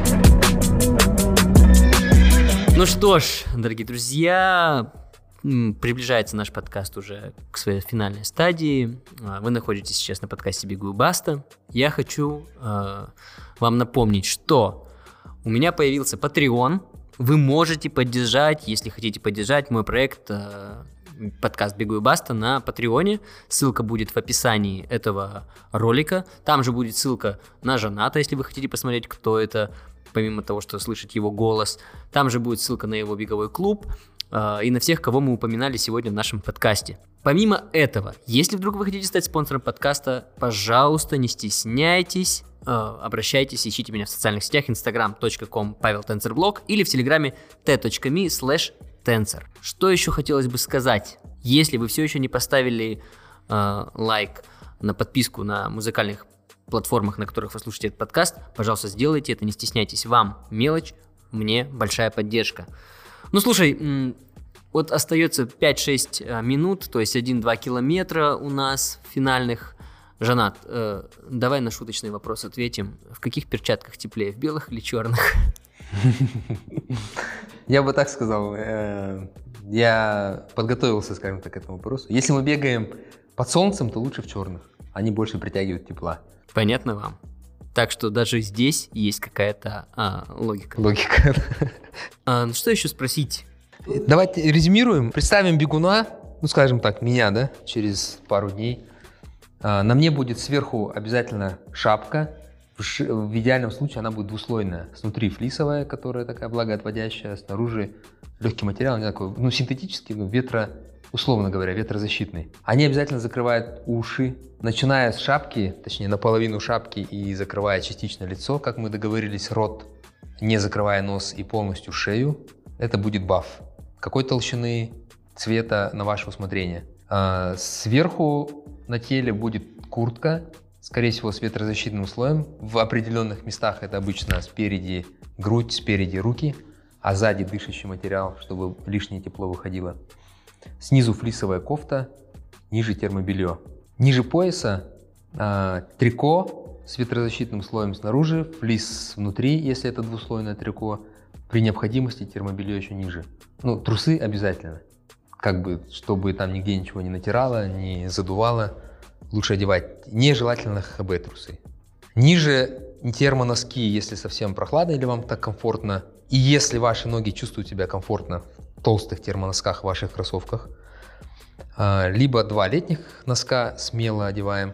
Ну что ж, дорогие друзья, приближается наш подкаст уже к своей финальной стадии. Вы находитесь сейчас на подкасте «Бегу и баста». Я хочу э, вам напомнить, что у меня появился Patreon. Вы можете поддержать, если хотите поддержать мой проект э, подкаст «Бегу и баста» на Патреоне. Ссылка будет в описании этого ролика. Там же будет ссылка на Жоната, если вы хотите посмотреть, кто это, помимо того, что слышать его голос. Там же будет ссылка на его беговой клуб э, и на всех, кого мы упоминали сегодня в нашем подкасте. Помимо этого, если вдруг вы хотите стать спонсором подкаста, пожалуйста, не стесняйтесь, э, обращайтесь, ищите меня в социальных сетях инстаграм точка ком павел тенцер блог или в телеграме тэ точка ми слэш тенцер. Что еще хотелось бы сказать? Если вы все еще не поставили э, лайк на подписку на музыкальных платформах, на которых вы слушаете этот подкаст, пожалуйста, сделайте это, не стесняйтесь. Вам мелочь, мне большая поддержка. Ну, слушай, м- вот остается пять-шесть минут, то есть один-два километра у нас финальных. Жанат, э, давай на шуточный вопрос ответим. В каких перчатках теплее, в белых или черных? Я бы так сказал. Я подготовился, скажем так, к этому вопросу. Если мы бегаем под солнцем, то лучше в черных. Они больше притягивают тепла. Понятно вам? Так что даже здесь есть какая-то а, логика. Логика. А, ну что еще спросить? Давайте резюмируем. Представим бегуна, ну скажем так, меня, да, через пару дней. А, на мне будет сверху обязательно шапка. В, ш... в идеальном случае она будет двуслойная. Снутри флисовая, которая такая влагоотводящая, снаружи легкий материал, не такой, ну синтетический, но ветро, условно говоря, ветрозащитный. Они обязательно закрывают уши, начиная с шапки, точнее наполовину шапки и закрывая частично лицо, как мы договорились, рот, не закрывая нос и полностью шею. Это будет баф. Какой толщины, цвета на ваше усмотрение. А, сверху на теле будет куртка, скорее всего с ветрозащитным слоем. В определенных местах это обычно спереди грудь, спереди руки, а сзади дышащий материал, чтобы лишнее тепло выходило. Снизу флисовая кофта, ниже термобелье. Ниже пояса э, трико с ветрозащитным слоем снаружи, флис внутри, если это двуслойное трико. При необходимости термобелье еще ниже. Ну, трусы обязательно. Как бы, чтобы там нигде ничего не натирало, не задувало, лучше одевать нежелательно ХБ трусы. Ниже термоноски, если совсем прохладно или вам так комфортно. И если ваши ноги чувствуют себя комфортно в толстых термоносках в ваших кроссовках, либо два летних носка смело одеваем.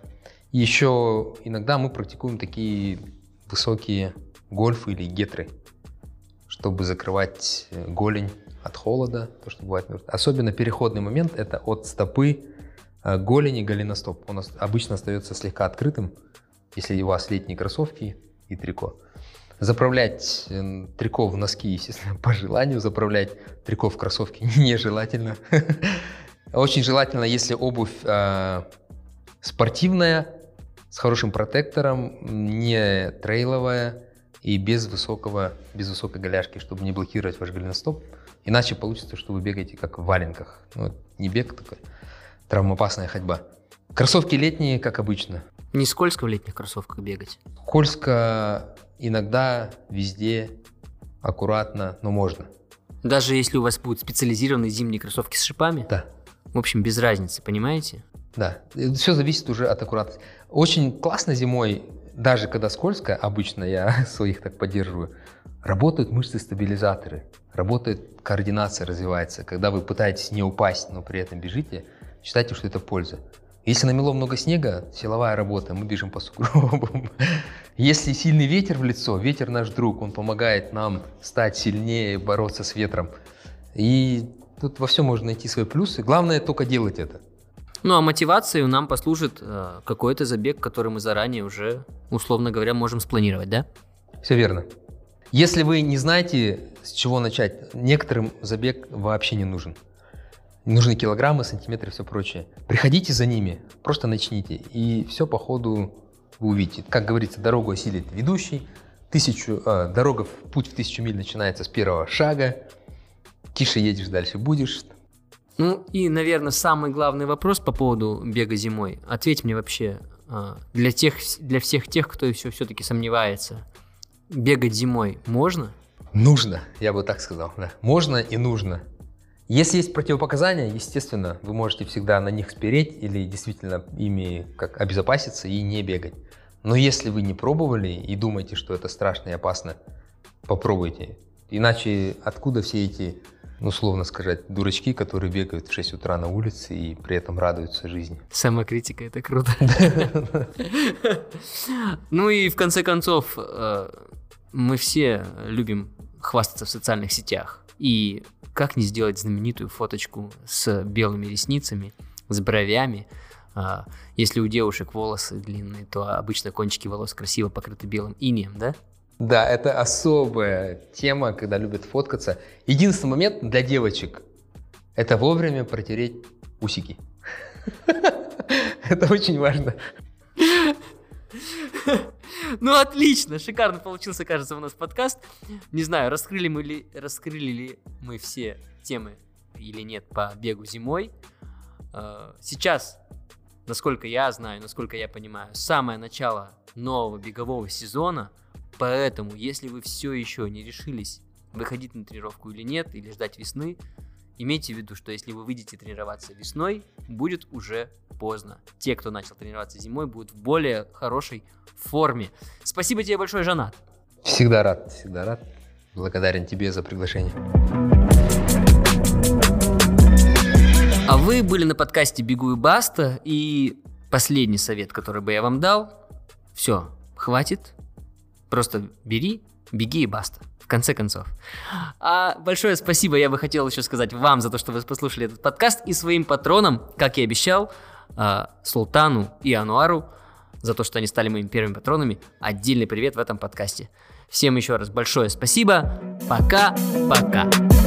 Еще иногда мы практикуем такие высокие гольфы или гетры, чтобы закрывать голень от холода, то, что бывает. Особенно переходный момент – это от стопы голени голеностоп. Он обычно остается слегка открытым, если у вас летние кроссовки и трико. Заправлять трико в носки, естественно, по желанию. Заправлять трико в кроссовки нежелательно. Очень желательно, если обувь э, спортивная, с хорошим протектором, не трейловая и без, высокого, без высокой голяшки, чтобы не блокировать ваш голеностоп. Иначе получится, что вы бегаете как в валенках. Ну, не бег такой, травмоопасная ходьба. Кроссовки летние, как обычно. Не скользко в летних кроссовках бегать? Скользко иногда, везде, аккуратно, но можно. Даже если у вас будут специализированные зимние кроссовки с шипами? Да. В общем, без разницы, понимаете? Да, все зависит уже от аккуратности. Очень классно зимой, даже когда скользко, обычно я своих так поддерживаю, работают мышцы-стабилизаторы, работает координация, развивается. Когда вы пытаетесь не упасть, но при этом бежите, считайте, что это польза. Если намело много снега, силовая работа, мы бежим по сугробам. Если сильный ветер в лицо, ветер наш друг, он помогает нам стать сильнее, бороться с ветром. И тут во всем можно найти свои плюсы. Главное только делать это. Ну а мотивацией нам послужит э, какой-то забег, который мы заранее уже, условно говоря, можем спланировать, да? Все верно. Если вы не знаете, с чего начать, некоторым забег вообще не нужен. Нужны килограммы, сантиметры и все прочее. Приходите за ними, просто начните, и все по ходу вы увидите. Как говорится, дорогу осилит ведущий. Тысячу, э, дорога в путь в тысячу миль начинается с первого шага. Тише едешь, дальше будешь. Ну и, наверное, самый главный вопрос по поводу бега зимой. Ответь мне вообще, э, для, тех, для всех тех, кто еще все-таки сомневается, бегать зимой можно? Нужно, я бы так сказал. Да. Можно и нужно. Если есть противопоказания, естественно, вы можете всегда на них спереть или действительно ими как обезопаситься и не бегать. Но если вы не пробовали и думаете, что это страшно и опасно, попробуйте. Иначе откуда все эти, условно сказать, дурачки, которые бегают в шесть утра на улице и при этом радуются жизни? Самокритика — это круто. Ну и в конце концов, мы все любим хвастаться в социальных сетях. И как не сделать знаменитую фоточку с белыми ресницами, с бровями. Если у девушек волосы длинные, то обычно кончики волос красиво покрыты белым инеем, да? Да, это особая тема, когда любят фоткаться. Единственный момент для девочек – это вовремя протереть усики. Это очень важно. Ну, отлично, шикарно получился, кажется, у нас подкаст. Не знаю, раскрыли мы ли, раскрыли ли мы все темы или нет по бегу зимой. Сейчас, насколько я знаю, насколько я понимаю, самое начало нового бегового сезона. Поэтому, если вы все еще не решились, выходить на тренировку или нет, или ждать весны, имейте в виду, что если вы выйдете тренироваться весной, будет уже поздно. Те, кто начал тренироваться зимой, будут в более хорошей форме. Спасибо тебе большое, Жанат. Всегда рад, всегда рад. Благодарен тебе за приглашение. А вы были на подкасте «Бегу и баста», и последний совет, который бы я вам дал, все, хватит, просто бери, беги и баста. В конце концов. А большое спасибо я бы хотел еще сказать вам за то, что вы послушали этот подкаст, и своим патронам, как и обещал, Султану и Ануару, за то, что они стали моими первыми патронами. Отдельный привет в этом подкасте. Всем еще раз большое спасибо. Пока-пока.